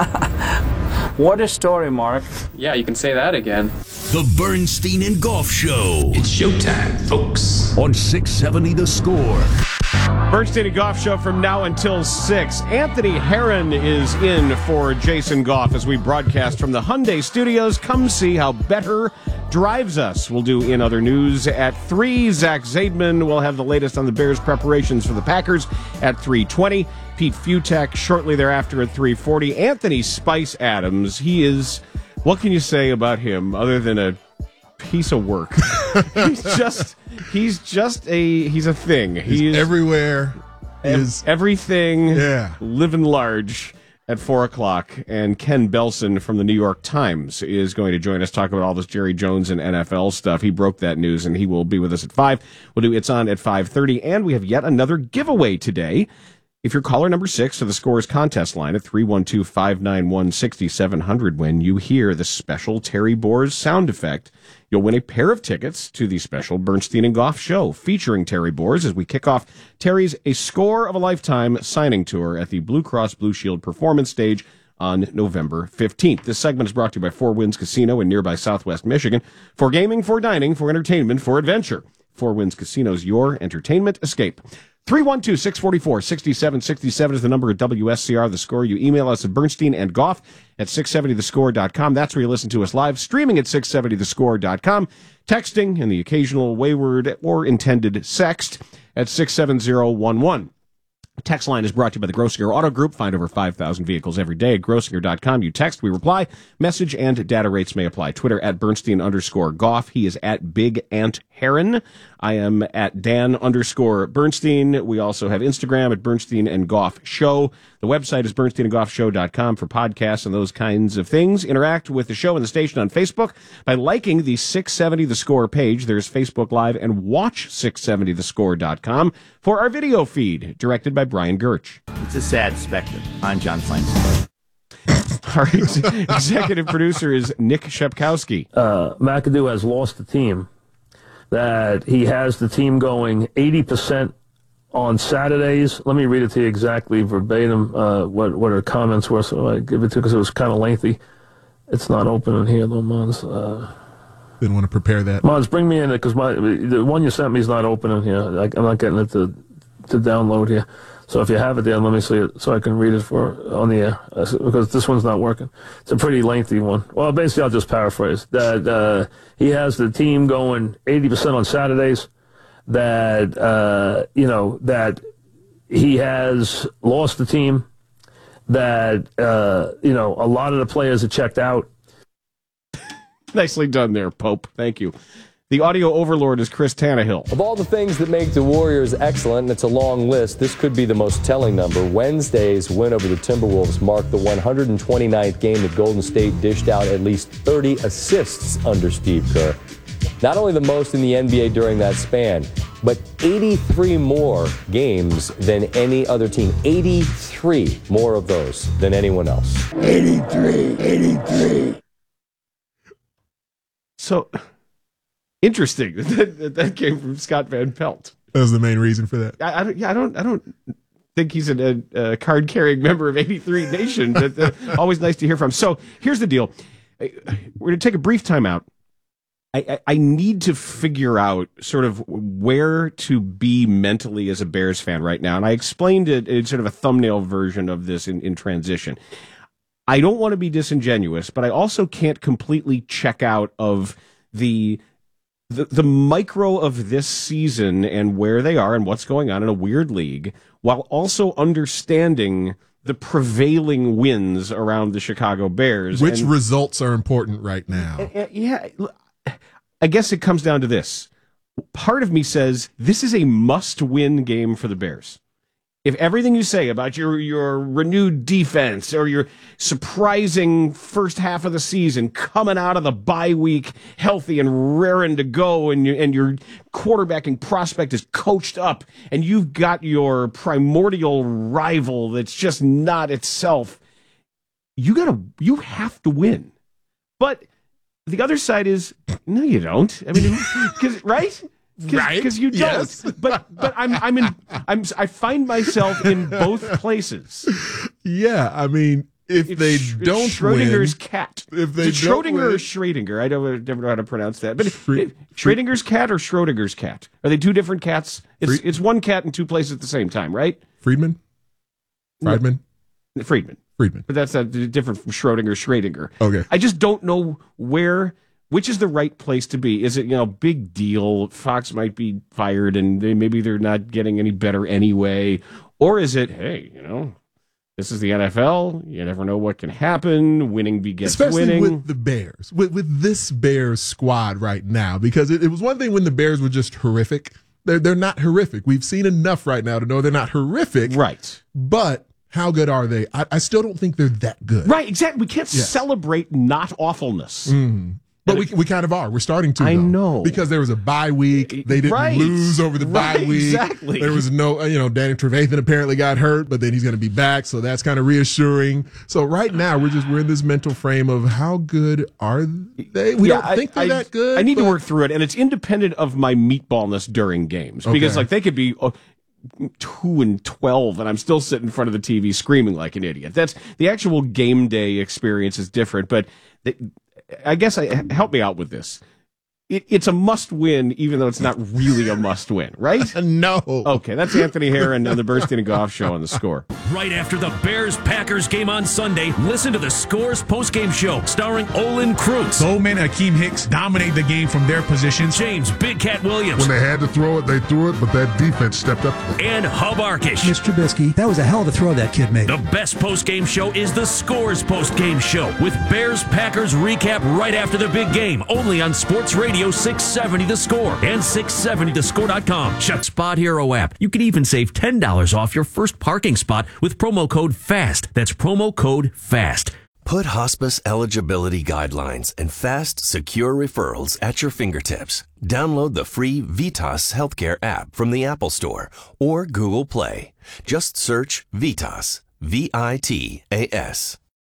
What a story, Mark. Yeah, you can say that again. The Bernstein and Goff Show. It's showtime, folks. On six seventy The Score. Bernstein and Goff Show from now until six. Anthony Herron is in for Jason Goff as we broadcast from the Hyundai Studios. Come see how better drives us. We'll do in other news at three. Zach Zaidman will have the latest on the Bears' preparations for the Packers at three twenty. Pete Futek shortly thereafter at three forty. Anthony Spice Adams, he is, what can you say about him other than a piece of work? he's just he's just a he's a thing. He's he's everywhere. Ev- He's everything. Yeah. Living large at four o'clock. And Ken Belson from the New York Times is going to join us, talk about all this Jerry Jones and N F L stuff. He broke that news, and he will be with us at five. We'll do It's On at five thirty, and we have yet another giveaway today. If you're caller number six to the Scores contest line at three one two, five nine one, six seven zero zero, when you hear the special Terry Boers sound effect, you'll win a pair of tickets to the special Bernstein and Goff show featuring Terry Boers as we kick off Terry's A Score of a Lifetime signing tour at the Blue Cross Blue Shield Performance Stage on November fifteenth. This segment is brought to you by Four Winds Casino in nearby Southwest Michigan. For gaming, for dining, for entertainment, for adventure. Four Winds Casino's your entertainment escape. three one two, six four four, six seven six seven is the number at W S C R, The Score. You email us at Bernstein and Goff at six seventy the score dot com. That's where you listen to us live, streaming at six seventy the score dot com, texting and the occasional wayward or intended sext at six seven zero one one. Text line is brought to you by the Grossinger Auto Group. Find over five thousand vehicles every day at grossinger dot com. You text, we reply. Message and data rates may apply. Twitter at Bernstein underscore Goff. He is at Big Ant Heron. I am at Dan underscore Bernstein. We also have Instagram at Bernstein and Goff Show. The website is bernstein and goff show dot com for podcasts and those kinds of things. Interact with the show and the station on Facebook by liking the six seventy The Score page. There's Facebook Live, and watch six seventy the score dot com for our video feed, directed by Brian Gertch. It's a sad spectrum. I'm John Flansburgh. Our ex- executive producer is Nick Shepkowski. Uh, McAdoo has lost the team. That he has the team going eighty percent on Saturdays. Let me read it to you exactly verbatim, uh, what, what her comments were, so I give it to you because it was kind of lengthy. It's not open in here, though, Mons. Uh, Didn't want to prepare that. Mons, bring me in it, because my the one you sent me is not open in here. I, I'm not getting it to, to download here. So if you have it there, let me see it so I can read it for on the air, uh, because this one's not working. It's a pretty lengthy one. Well, basically, I'll just paraphrase. That uh, he has the team going eighty percent on Saturdays, that, uh, you know, that he has lost the team, that, uh, you know, a lot of the players are checked out. Nicely done there, Pope. Thank you. The audio overlord is Chris Tannehill. Of all the things that make the Warriors excellent, and it's a long list, this could be the most telling number. Wednesday's win over the Timberwolves marked the one hundred twenty-ninth game that Golden State dished out at least thirty assists under Steve Kerr. Not only the most in the N B A during that span, but eighty-three more games than any other team. eighty-three more of those than anyone else. eighty-three, eighty-three. So... interesting. that, that came from Scott Van Pelt. That was the main reason for that. I, I don't, yeah, I don't, I don't think he's a, a card-carrying member of eighty-three Nation. But uh, always nice to hear from. So here's the deal: we're going to take a brief time out. I, I, I need to figure out sort of where to be mentally as a Bears fan right now, and I explained it in sort of a thumbnail version of this in, in transition. I don't want to be disingenuous, but I also can't completely check out of the the, the micro of this season and where they are and what's going on in a weird league, while also understanding the prevailing winds around the Chicago Bears. Which and, results are important right now? Uh, yeah, I guess it comes down to this. Part of me says this is a must-win game for the Bears. If everything you say about your, your renewed defense or your surprising first half of the season coming out of the bye week healthy and raring to go, and, you, and your quarterbacking prospect is coached up, and you've got your primordial rival that's just not itself, you gotta you have to win. But the other side is no, you don't. I mean, because right. Cause, right? Because you don't. Yes. But but I'm I'm in I'm I find myself in both places. Yeah, I mean, if it's, they it's don't Schrodinger's win, cat. If they Is it don't Schrodinger win, or Schrodinger? I don't never know how to pronounce that. But Schre- Schrodinger's cat or Schrodinger's cat? Are they two different cats? It's Fre- it's one cat in two places at the same time, right? Friedman, Friedman, no, Friedman, Friedman. But that's not different from Schrodinger, Schrodinger. Okay. I just don't know where. Which is the right place to be? Is it, you know, big deal, Fox might be fired and they, maybe they're not getting any better anyway? Or is it, hey, you know, this is the N F L. You never know what can happen. Winning begets Especially winning. with the Bears, with, with this Bears squad right now, because it, it was one thing when the Bears were just horrific. They're, they're not horrific. We've seen enough right now to know they're not horrific. Right. But how good are they? I, I still don't think they're that good. Right, exactly. We can't Yes. celebrate not awfulness. Mm. But we we kind of are. We're starting to. I though, know. because there was a bye week. They didn't Right. lose over the bye Right, week. exactly. There was no, you know, Danny Trevathan apparently got hurt, but then he's going to be back, so that's kind of reassuring. So right now we're just we're in this mental frame of how good are they? We Yeah, don't think they're I, that good. I need but- to work through it, and it's independent of my meatballness during games because, Okay. like, they could be uh, two and twelve, and I'm still sitting in front of the T V screaming like an idiot. That's the actual game day experience is different, but they, I guess I help me out with this. It, it's a must win, even though it's not really a must win, right? No. Okay, that's Anthony Herron on the Bernstein and Goff Show on The Score. Right after the Bears-Packers game on Sunday, listen to the Scores postgame show starring Olin Kreutz. Bowman and Akeem Hicks dominate the game from their positions. James Big Cat Williams. When they had to throw it, they threw it, but that defense stepped up. And Hub Arkish. Mister Trubisky, that was a hell of a throw that kid made. The best postgame show is the Scores postgame show with Bears-Packers recap right after the big game, only on Sports Radio six seventy The Score and six seventy the score dot com. Check Spot Hero app. You can even save ten dollars off your first parking spot with promo code FAST. That's promo code FAST. Put hospice eligibility guidelines and fast, secure referrals at your fingertips. Download the free Vitas Healthcare app from the Apple Store or Google Play. Just search Vitas, V I T A S.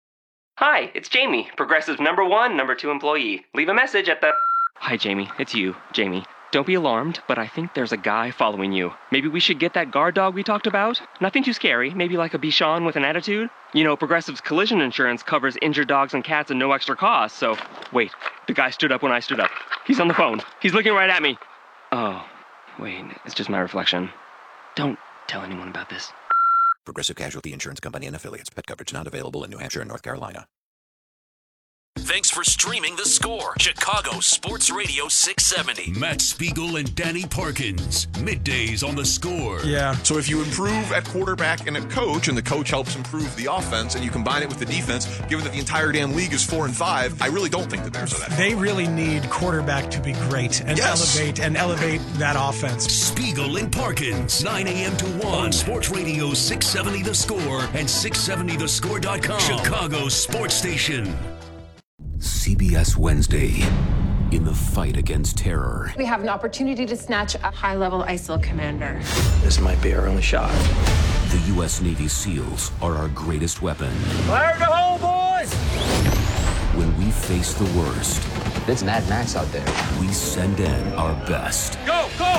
Hi, it's Jamie, Progressive number one, number two employee. Leave a message at the... Hi, Jamie. It's you, Jamie. Don't be alarmed, but I think there's a guy following you. Maybe we should get that guard dog we talked about? Nothing too scary. Maybe like a Bichon with an attitude? You know, Progressive's collision insurance covers injured dogs and cats at no extra cost, so... Wait, the guy stood up when I stood up. He's on the phone. He's looking right at me. Oh, wait, it's just my reflection. Don't tell anyone about this. Progressive Casualty Insurance Company and Affiliates. Pet coverage not available in New Hampshire and North Carolina. Thanks for streaming The Score, Chicago Sports Radio six seventy. Matt Spiegel and Danny Parkins, middays on The Score. Yeah. So if you improve at quarterback and at coach, and the coach helps improve the offense, and you combine it with the defense, given that the entire damn league is four and five, I really don't think the Bears are that. They really need quarterback to be great and Yes. elevate and elevate that offense. Spiegel and Parkins, nine a.m. to one on Sports Radio six seventy The Score and six seventy the score dot com. Chicago's sports station. C B S Wednesday, in the fight against terror. We have an opportunity to snatch a high-level I S I L commander. This might be our only shot. The U S Navy SEALs are our greatest weapon. Fire in the hole, boys! When we face the worst, it's Mad Max out there. We send in our best. Go, go!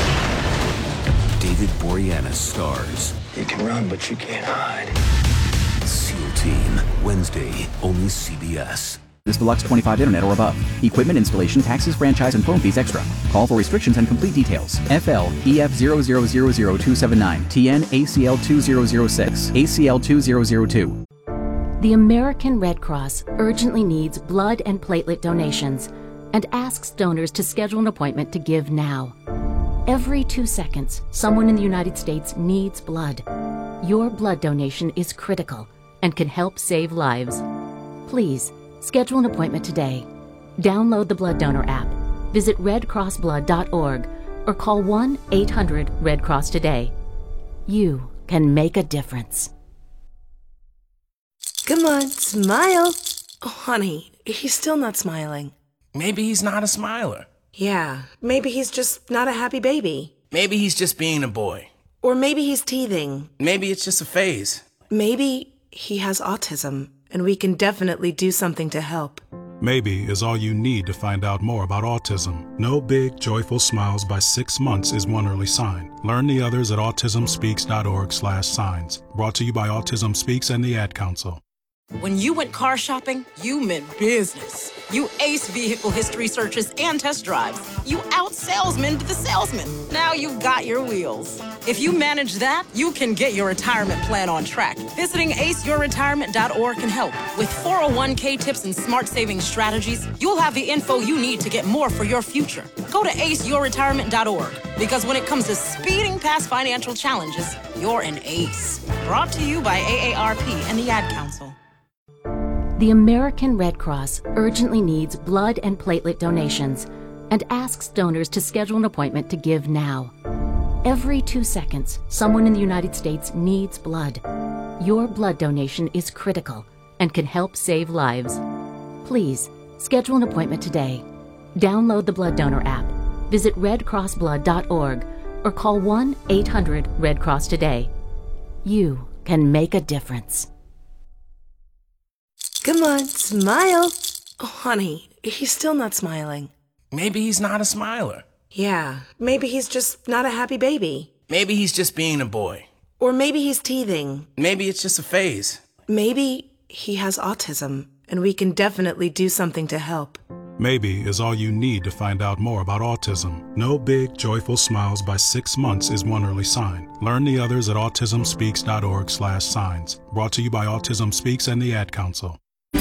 David Boreanaz stars. You can run, but you can't hide. SEAL Team, Wednesday, only C B S. This deluxe twenty-five internet or above. Equipment installation, taxes, franchise, and phone fees extra. Call for restrictions and complete details. F L E F zero zero zero zero two seven nine. T N A C L two zero zero six. A C L two zero zero two. The American Red Cross urgently needs blood and platelet donations and asks donors to schedule an appointment to give now. Every two seconds, someone in the United States needs blood. Your blood donation is critical and can help save lives. Please, schedule an appointment today. Download the Blood Donor app, visit red cross blood dot org, or call one eight hundred red cross today. You can make a difference. Come on, smile. Oh, honey, he's still not smiling. Maybe he's not a smiler. Yeah, maybe he's just not a happy baby. Maybe he's just being a boy. Or maybe he's teething. Maybe it's just a phase. Maybe he has autism, and we can definitely do something to help. Maybe is all you need to find out more about autism. No big, joyful smiles by six months is one early sign. Learn the others at autism speaks dot org slash signs. Brought to you by Autism Speaks and the Ad Council. When you went car shopping, you meant business. You aced vehicle history searches and test drives. You out-salesmaned the salesman. Now you've got your wheels. If you manage that, you can get your retirement plan on track. Visiting ace your retirement dot org can help. With four oh one k tips and smart saving strategies, you'll have the info you need to get more for your future. Go to ace your retirement dot org, because when it comes to speeding past financial challenges, you're an ace. Brought to you by A A R P and the Ad Council. The American Red Cross urgently needs blood and platelet donations and asks donors to schedule an appointment to give now. Every two seconds, someone in the United States needs blood. Your blood donation is critical and can help save lives. Please, schedule an appointment today. Download the Blood Donor app, visit red cross blood dot org, or call one eight hundred red cross today. You can make a difference. Come on, smile. Oh, honey, he's still not smiling. Maybe he's not a smiler. Yeah, maybe he's just not a happy baby. Maybe he's just being a boy. Or maybe he's teething. Maybe it's just a phase. Maybe he has autism, and we can definitely do something to help. Maybe is all you need to find out more about autism. No big, joyful smiles by six months is one early sign. Learn the others at autism speaks dot org slash signs. Brought to you by Autism Speaks and the Ad Council.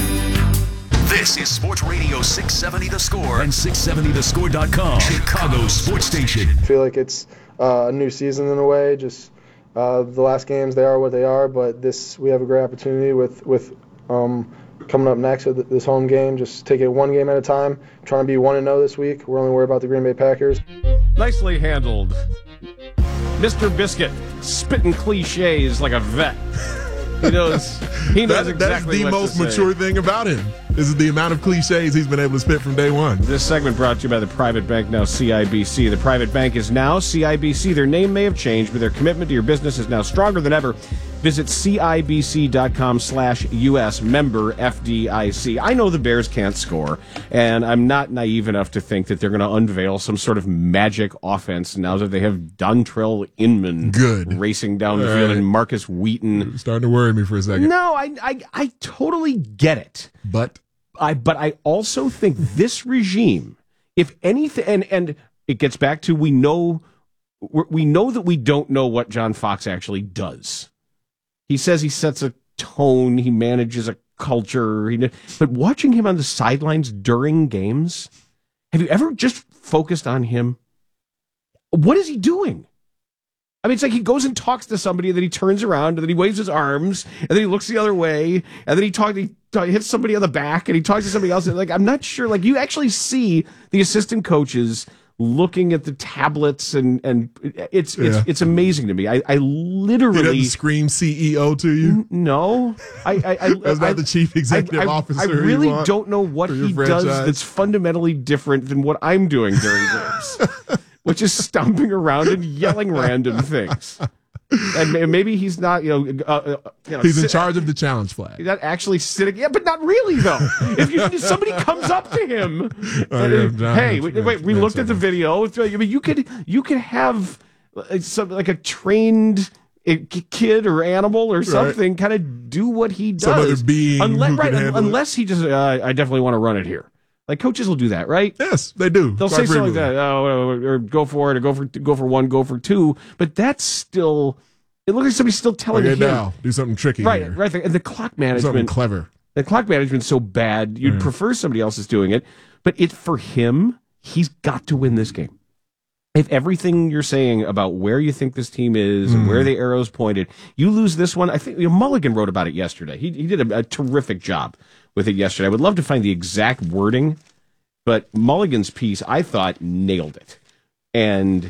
This is Sports Radio six seventy The Score and six seventy the score dot com, Chicago's sports station. I feel like it's uh, a new season in a way. Just uh, the last games, they are what they are, but this we have a great opportunity with with um, coming up next with this home game. Just take it one game at a time. Trying to be one and zero this week. We're only worried about the Green Bay Packers. Nicely handled, Mister Biscuit, spitting cliches like a vet. He knows. He knows that, exactly That's the what most to say. mature thing about him. Is the amount of cliches he's been able to spit from day one. This segment brought to you by the Private Bank, now C I B C. The Private Bank is now C I B C. Their name may have changed, but their commitment to your business is now stronger than ever. Visit C I B C dot com slash U S, member F D I C. I know the Bears can't score, and I'm not naive enough to think that they're going to unveil some sort of magic offense now that they have Dontrell Inman Good. racing down the All field right. and Marcus Wheaton. You're starting to worry me for a second. No, I, I, I totally get it. But I, but I also think this regime, if anything, and, and it gets back to we know we know that we don't know what John Fox actually does. He says he sets a tone, he manages a culture, he, but watching him on the sidelines during games, have you ever just focused on him? What is he doing? I mean, it's like he goes and talks to somebody, and then he turns around, and then he waves his arms, and then he looks the other way, and then he talks, he talk, hits somebody on the back, and he talks to somebody else. And like, I'm not sure. Like, you actually see the assistant coaches looking at the tablets, and and it's Yeah. it's it's amazing to me. I, I he literally doesn't scream C E O to you. no. I, I, I That's not I, the chief executive I, I, officer. I you really want don't know what for your he does franchise. that's fundamentally different than what I'm doing during games, which is stomping around and yelling random things. And may- maybe he's not, you know, uh, uh, you know He's in sit- charge of the challenge flag. He's not actually sitting. Yeah, but not really though. If, you, if somebody comes up to him, Oh, and, yeah, John, hey, that's- wait, wait, we that's looked at the video. I mean, you could you could have uh, some like a trained uh, k- kid or animal or something kind of do what he does. Some other being unless, who can right, un- handle it. unless he just, uh, I definitely want to run it here. Like coaches will do that, right? Yes, they do. They'll quite say something like frequently. that, oh, or, or go for it, or go for go for one, go for two. But that's still. It looks like somebody's still telling Okay, him. now do something tricky Right, here. right. And the clock Do something management. clever. The clock management's so bad, you'd mm. prefer somebody else is doing it. But it for him, he's got to win this game. If everything you're saying about where you think this team is mm. and where the arrow's pointed, you lose this one. I think you know, Mulligan wrote about it yesterday. He, he did a, a terrific job with it yesterday. I would love to find the exact wording, but Mulligan's piece, I thought, nailed it. And...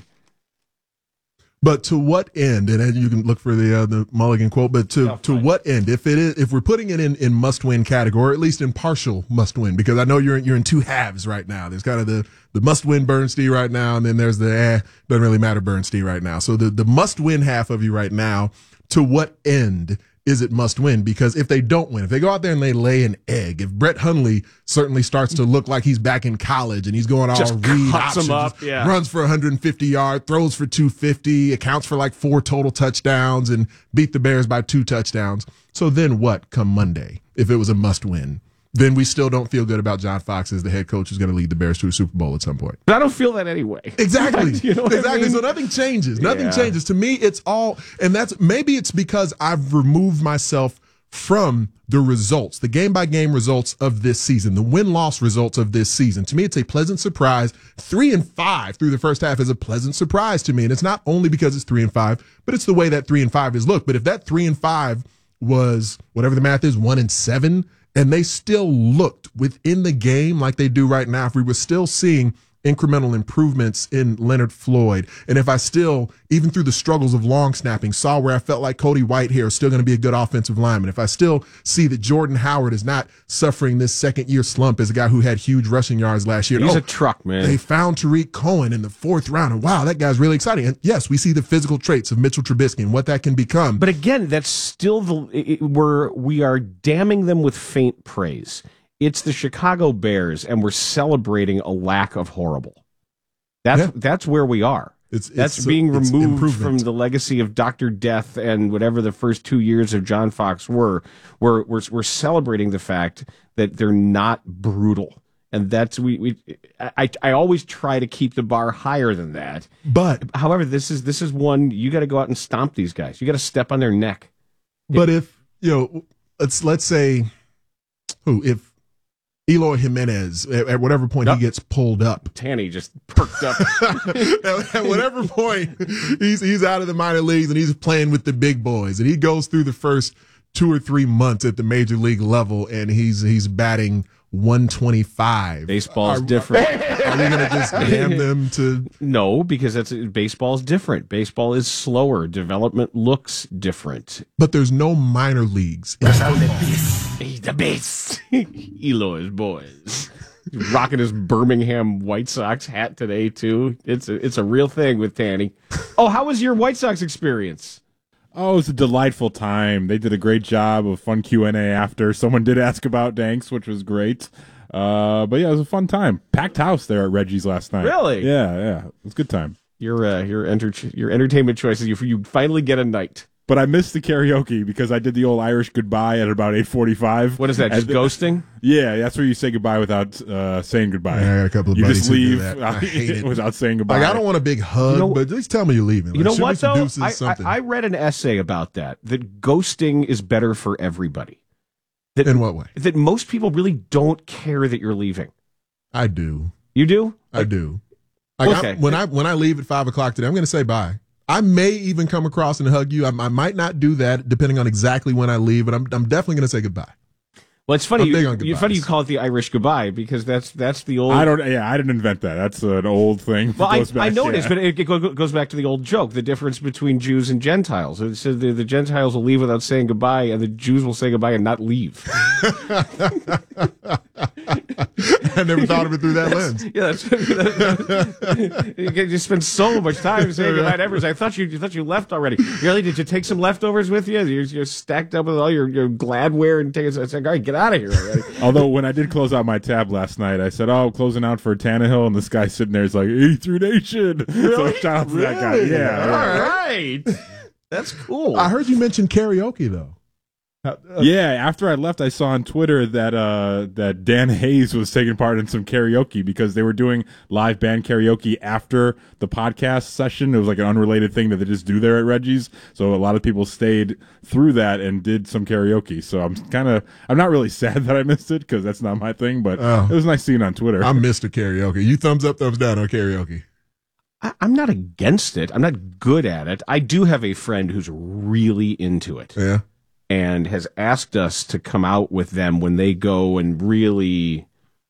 But to what end? And you can look for the uh, the Mulligan quote. But to, oh, to what end? If it is, if we're putting it in, in must win category, or at least in partial must win, because I know you're in, you're in two halves right now. There's kind of the, the must win Bernstein right now, and then there's the eh, doesn't really matter Bernstein right now. So the the must win half of you right now. To what end is it must win? Because if they don't win, if they go out there and they lay an egg, if Brett Hundley certainly starts to look like he's back in college and he's going all just read cuts options, him up, yeah. runs for one hundred fifty yards, throws for two fifty, accounts for like four total touchdowns, and beat the Bears by two touchdowns. So then what come Monday if it was a must win? Then we still don't feel good about John Fox as the head coach who's going to lead the Bears to a Super Bowl at some point. But I don't feel that anyway. Exactly. You know exactly. I mean? So nothing changes. Nothing yeah. changes. To me, it's all, and that's, maybe it's because I've removed myself from the results, the game-by-game results of this season, the win-loss results of this season. To me, it's a pleasant surprise. Three and five through the first half is a pleasant surprise to me. And it's not only because it's three and five, but it's the way that three and five is looked. But if that three and five was, whatever the math is, one and seven, and they still looked within the game like they do right now, if we were still seeing incremental improvements in Leonard Floyd, and if I still, even through the struggles of long snapping, saw where I felt like Cody Whitehair is still going to be a good offensive lineman, if I still see that Jordan Howard is not suffering this second-year slump as a guy who had huge rushing yards last year. He's oh, a truck, man. They found Tariq Cohen in the fourth round, and wow, that guy's really exciting. And yes, we see the physical traits of Mitchell Trubisky and what that can become. But again, that's still the it, we're we are damning them with faint praise. It's the Chicago Bears, and we're celebrating a lack of horrible. That's yeah. that's where we are. It's, it's that's being it's removed from the legacy of Doctor Death and whatever the first two years of John Fox were. We're we're, we're celebrating the fact that they're not brutal, and that's we we. I I always try to keep the bar higher than that. But however, this is this is one you got to go out and stomp these guys. You got to step on their neck. But it, if you know, let's let's say, who if. Eloy Jimenez, at, at whatever point yep. he gets pulled up. Tanny just perked up. at, at whatever point he's he's out of the minor leagues and he's playing with the big boys. And he goes through the first two or three months at the major league level and he's he's batting one twenty-five. Baseball's are, different. Are we going to just damn them to? No, because that's baseball's different. Baseball is slower. Development looks different. But there's no minor leagues. He's the beast. Eloy's boys. He's rocking his Birmingham White Sox hat today too. It's a, it's a real thing with Tanny. Oh, how was your White Sox experience? Oh, it was a delightful time. They did a great job of fun Q and A after. Someone did ask about Danks, which was great. Uh, but yeah, it was a fun time. Packed house there at Reggie's last night. Really? Yeah, yeah. It was a good time. Your uh, your enter- your entertainment choices. You you finally get a night. But I missed the karaoke because I did the old Irish goodbye at about eight forty-five. What is that, just and, ghosting? Yeah, that's where you say goodbye without uh, saying goodbye. Yeah, I got a couple of you buddies just leave who do that. I hate it. without saying goodbye. Like, I don't want a big hug, you know, but just tell me you're leaving. Like, you know what, though? Deuces, I, I, I read an essay about that, that ghosting is better for everybody. That, In what way? That most people really don't care that you're leaving. I do. You do? I do. Like, okay. I, when I when I leave at five o'clock today, I'm going to say bye. I may even come across and hug you. I, I might not do that, depending on exactly when I leave, but I'm I'm definitely going to say goodbye. Well, it's funny. I'm big you, on you, funny you call it the Irish goodbye because that's that's the old. I don't. Yeah, I didn't invent that. That's an old thing. Well, I, back, I know yeah. it is, but it, it goes back to the old joke: the difference between Jews and Gentiles. It says the, the Gentiles will leave without saying goodbye, and the Jews will say goodbye and not leave. I never thought of it through that lens. Yeah, that's, that's, you, you spend so much time saying goodbye to everyone. I thought you, you thought you left already. Really? Did you take some leftovers with you? You're, you're stacked up with all your, your Gladware and take it. It's like, all right, get out of here already. Although when I did close out my tab last night, I said, "Oh, closing out for Tannehill," and this guy sitting there is like, "E three Nation." Really? So shout out to really? that guy. Yeah. All yeah. right. That's cool. I heard you mention karaoke though. Yeah, after I left, I saw on Twitter that uh, that Dan Hayes was taking part in some karaoke because they were doing live band karaoke after the podcast session. It was like an unrelated thing that they just do there at Reggie's. So a lot of people stayed through that and did some karaoke. So I'm kind of, I'm not really sad that I missed it because that's not my thing, but Oh. it was nice seeing it on Twitter. I'm Mister Karaoke. You thumbs up, thumbs down on karaoke. I, I'm not against it. I'm not good at it. I do have a friend who's really into it. Yeah. And has asked us to come out with them when they go and really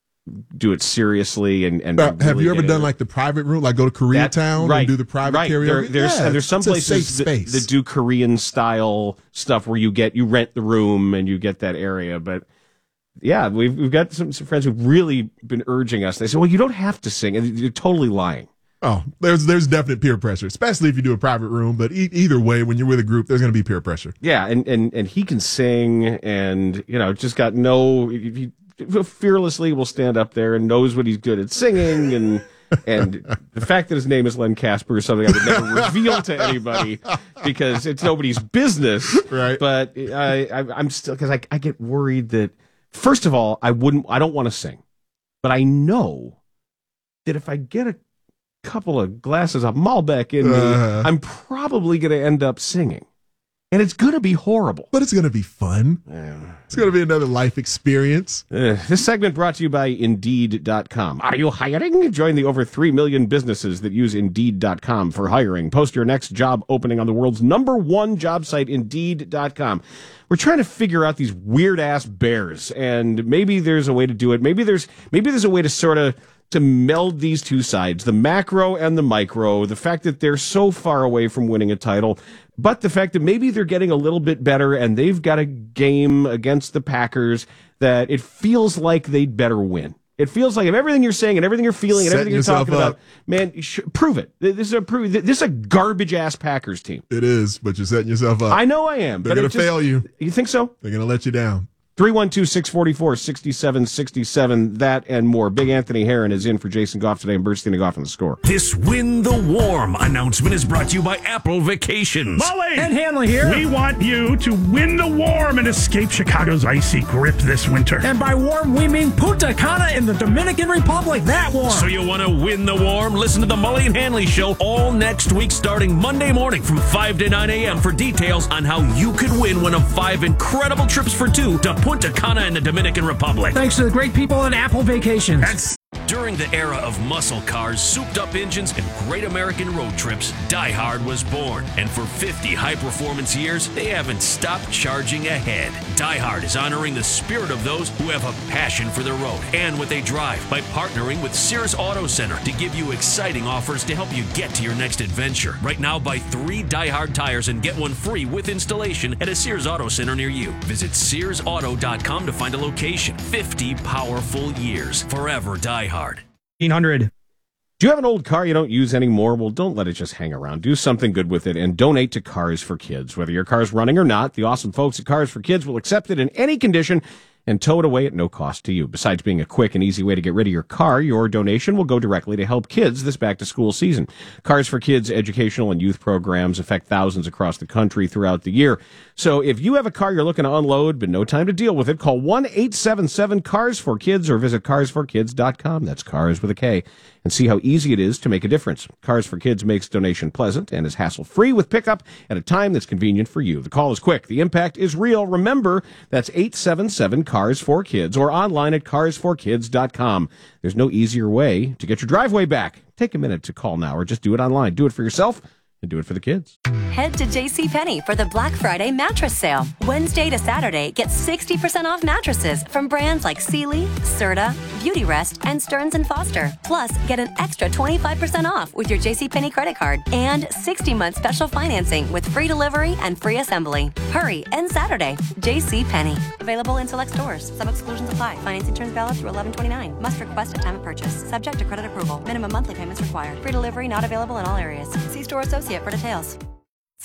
do it seriously. And, and Now, have really you ever get done it. like the private room, like go to Koreatown right, and do the private right. karaoke? There, there's yeah, there's some it's a places safe that, space. that do Korean style stuff where you get you rent the room and you get that area. But yeah, we've we've got some, some friends who've really been urging us. They say, well, you don't have to sing, and you're totally lying. Oh, there's there's definite peer pressure, especially if you do a private room. But e- either way, when you're with a group, there's going to be peer pressure. Yeah, and, and, and he can sing, and you know, just got no. He fearlessly will stand up there and knows what he's good at singing, and and the fact that his name is Len Casper is something I would never reveal to anybody because it's nobody's business. Right. But I, I I'm still because I I get worried that first of all I wouldn't I don't want to sing, but I know that if I get a couple of glasses of Malbec in me, Uh-huh. I'm probably going to end up singing. And it's going to be horrible. But it's going to be fun. Yeah. It's going to be another life experience. Uh, this segment brought to you by Indeed dot com. Are you hiring? Join the over three million businesses that use Indeed dot com for hiring. Post your next job opening on the world's number one job site, Indeed dot com. We're trying to figure out these weird-ass bears, and maybe there's a way to do it. Maybe there's maybe there's a way to sort of to meld these two sides, the macro and the micro, the fact that they're so far away from winning a title, but the fact that maybe they're getting a little bit better and they've got a game against the Packers that it feels like they'd better win. It feels like if everything you're saying and everything you're feeling and Setting everything you're yourself talking up. about, man, you should, prove it. This is a prove. This is a garbage ass Packers team. It is, but you're setting yourself up. I know I am. They're but going it to just- fail you. You think so? They're going to let you down. three one two, six four four, six seven six seven, that and more. Big Anthony Herron is in for Jason Goff today and Bernstein and Goff on the Score. This Win the Warm announcement is brought to you by Apple Vacations. Molly and Hanley here. We want you to win the warm and escape Chicago's icy grip this winter. And by warm, we mean Punta Cana in the Dominican Republic. That warm. So you want to win the warm? Listen to the Mully and Hanley Show all next week starting Monday morning from five to nine a.m. for details on how you could win one of five incredible trips for two to Punta Cana in the Dominican Republic. Thanks to the great people at Apple Vacations. That's During the era of muscle cars, souped-up engines, and great American road trips, Die Hard was born. And for fifty high-performance years, they haven't stopped charging ahead. Die Hard is honoring the spirit of those who have a passion for the road and what they drive by partnering with Sears Auto Center to give you exciting offers to help you get to your next adventure. Right now, buy three Die Hard tires and get one free with installation at a Sears Auto Center near you. Visit Sears Auto dot com to find a location. fifty powerful years. Forever Die Hard. eight hundred. Do you have an old car you don't use anymore? Well, don't let it just hang around. Do something good with it and donate to Cars for Kids. Whether your car's running or not, the awesome folks at Cars for Kids will accept it in any condition and tow it away at no cost to you. Besides being a quick and easy way to get rid of your car, your donation will go directly to help kids this back-to-school season. Cars for Kids educational and youth programs affect thousands across the country throughout the year. So if you have a car you're looking to unload but no time to deal with it, call one eight seven seven, C A R S for Kids or visit cars for kids dot com. That's Cars with a K. And see how easy it is to make a difference. Cars for Kids makes donation pleasant and is hassle-free with pickup at a time that's convenient for you. The call is quick. The impact is real. Remember, that's eight seven seven, C A R S for Kids or online at cars for kids dot com. There's no easier way to get your driveway back. Take a minute to call now or just do it online. Do it for yourself and do it for the kids. Head to JCPenney for the Black Friday mattress sale. Wednesday to Saturday, get sixty percent off mattresses from brands like Sealy, Serta, Beautyrest, and Stearns and Foster. Plus, get an extra twenty-five percent off with your JCPenney credit card and sixty month special financing with free delivery and free assembly. Hurry, end Saturday. JCPenney. Available in select stores. Some exclusions apply. Financing terms valid through eleven twenty-nine. Must request at time of purchase. Subject to credit approval. Minimum monthly payments required. Free delivery not available in all areas. See store associate for details.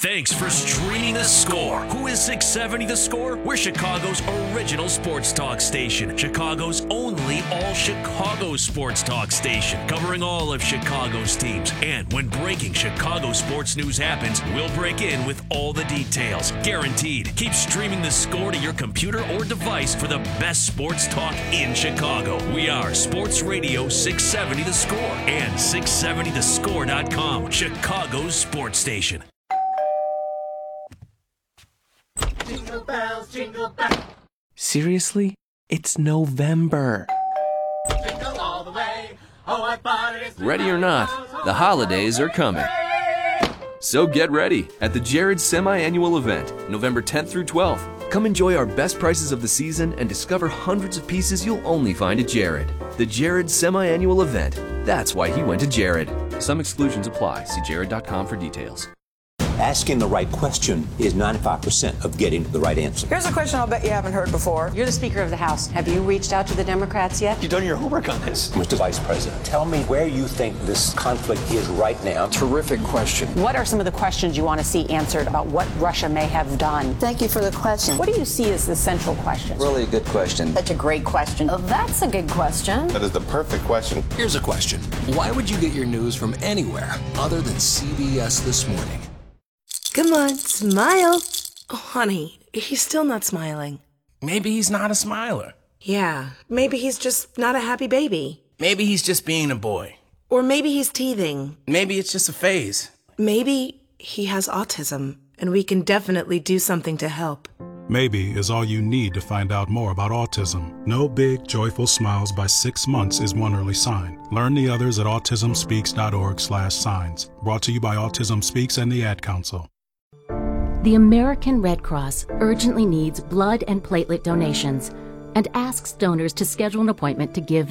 Thanks for streaming The Score. Who is six seventy The Score? We're Chicago's original sports talk station. Chicago's only all-Chicago sports talk station. Covering all of Chicago's teams. And when breaking Chicago sports news happens, we'll break in with all the details. Guaranteed. Keep streaming The Score to your computer or device for the best sports talk in Chicago. We are Sports Radio six seventy The Score and six seventy the score dot com, Chicago's sports station. Jingle bells, jingle bells. Seriously? It's November. Jingle all the way. Oh, what fun it is. Ready or not, the holidays are coming. So get ready at the Jared Semi-Annual Event, November tenth through twelfth. Come enjoy our best prices of the season and discover hundreds of pieces you'll only find at Jared. The Jared Semi-Annual Event. That's why he went to Jared. Some exclusions apply. See jared dot com for details. Asking the right question is ninety-five percent of getting the right answer. Here's a question I'll bet you haven't heard before. You're the Speaker of the House. Have you reached out to the Democrats yet? You've done your homework on this. Mister Vice President, tell me where you think this conflict is right now. Terrific question. What are some of the questions you want to see answered about what Russia may have done? Thank you for the question. What do you see as the central question? Really a good question. That's a great question. Oh, that's a good question. That is the perfect question. Here's a question. Why would you get your news from anywhere other than C B S This Morning? Come on, smile. Oh, honey, he's still not smiling. Maybe he's not a smiler. Yeah, maybe he's just not a happy baby. Maybe he's just being a boy. Or maybe he's teething. Maybe it's just a phase. Maybe he has autism, and we can definitely do something to help. Maybe is all you need to find out more about autism. No big, joyful smiles by six months is one early sign. Learn the others at autism speaks dot org slash signs. Brought to you by Autism Speaks and the Ad Council. The American Red Cross urgently needs blood and platelet donations and asks donors to schedule an appointment to give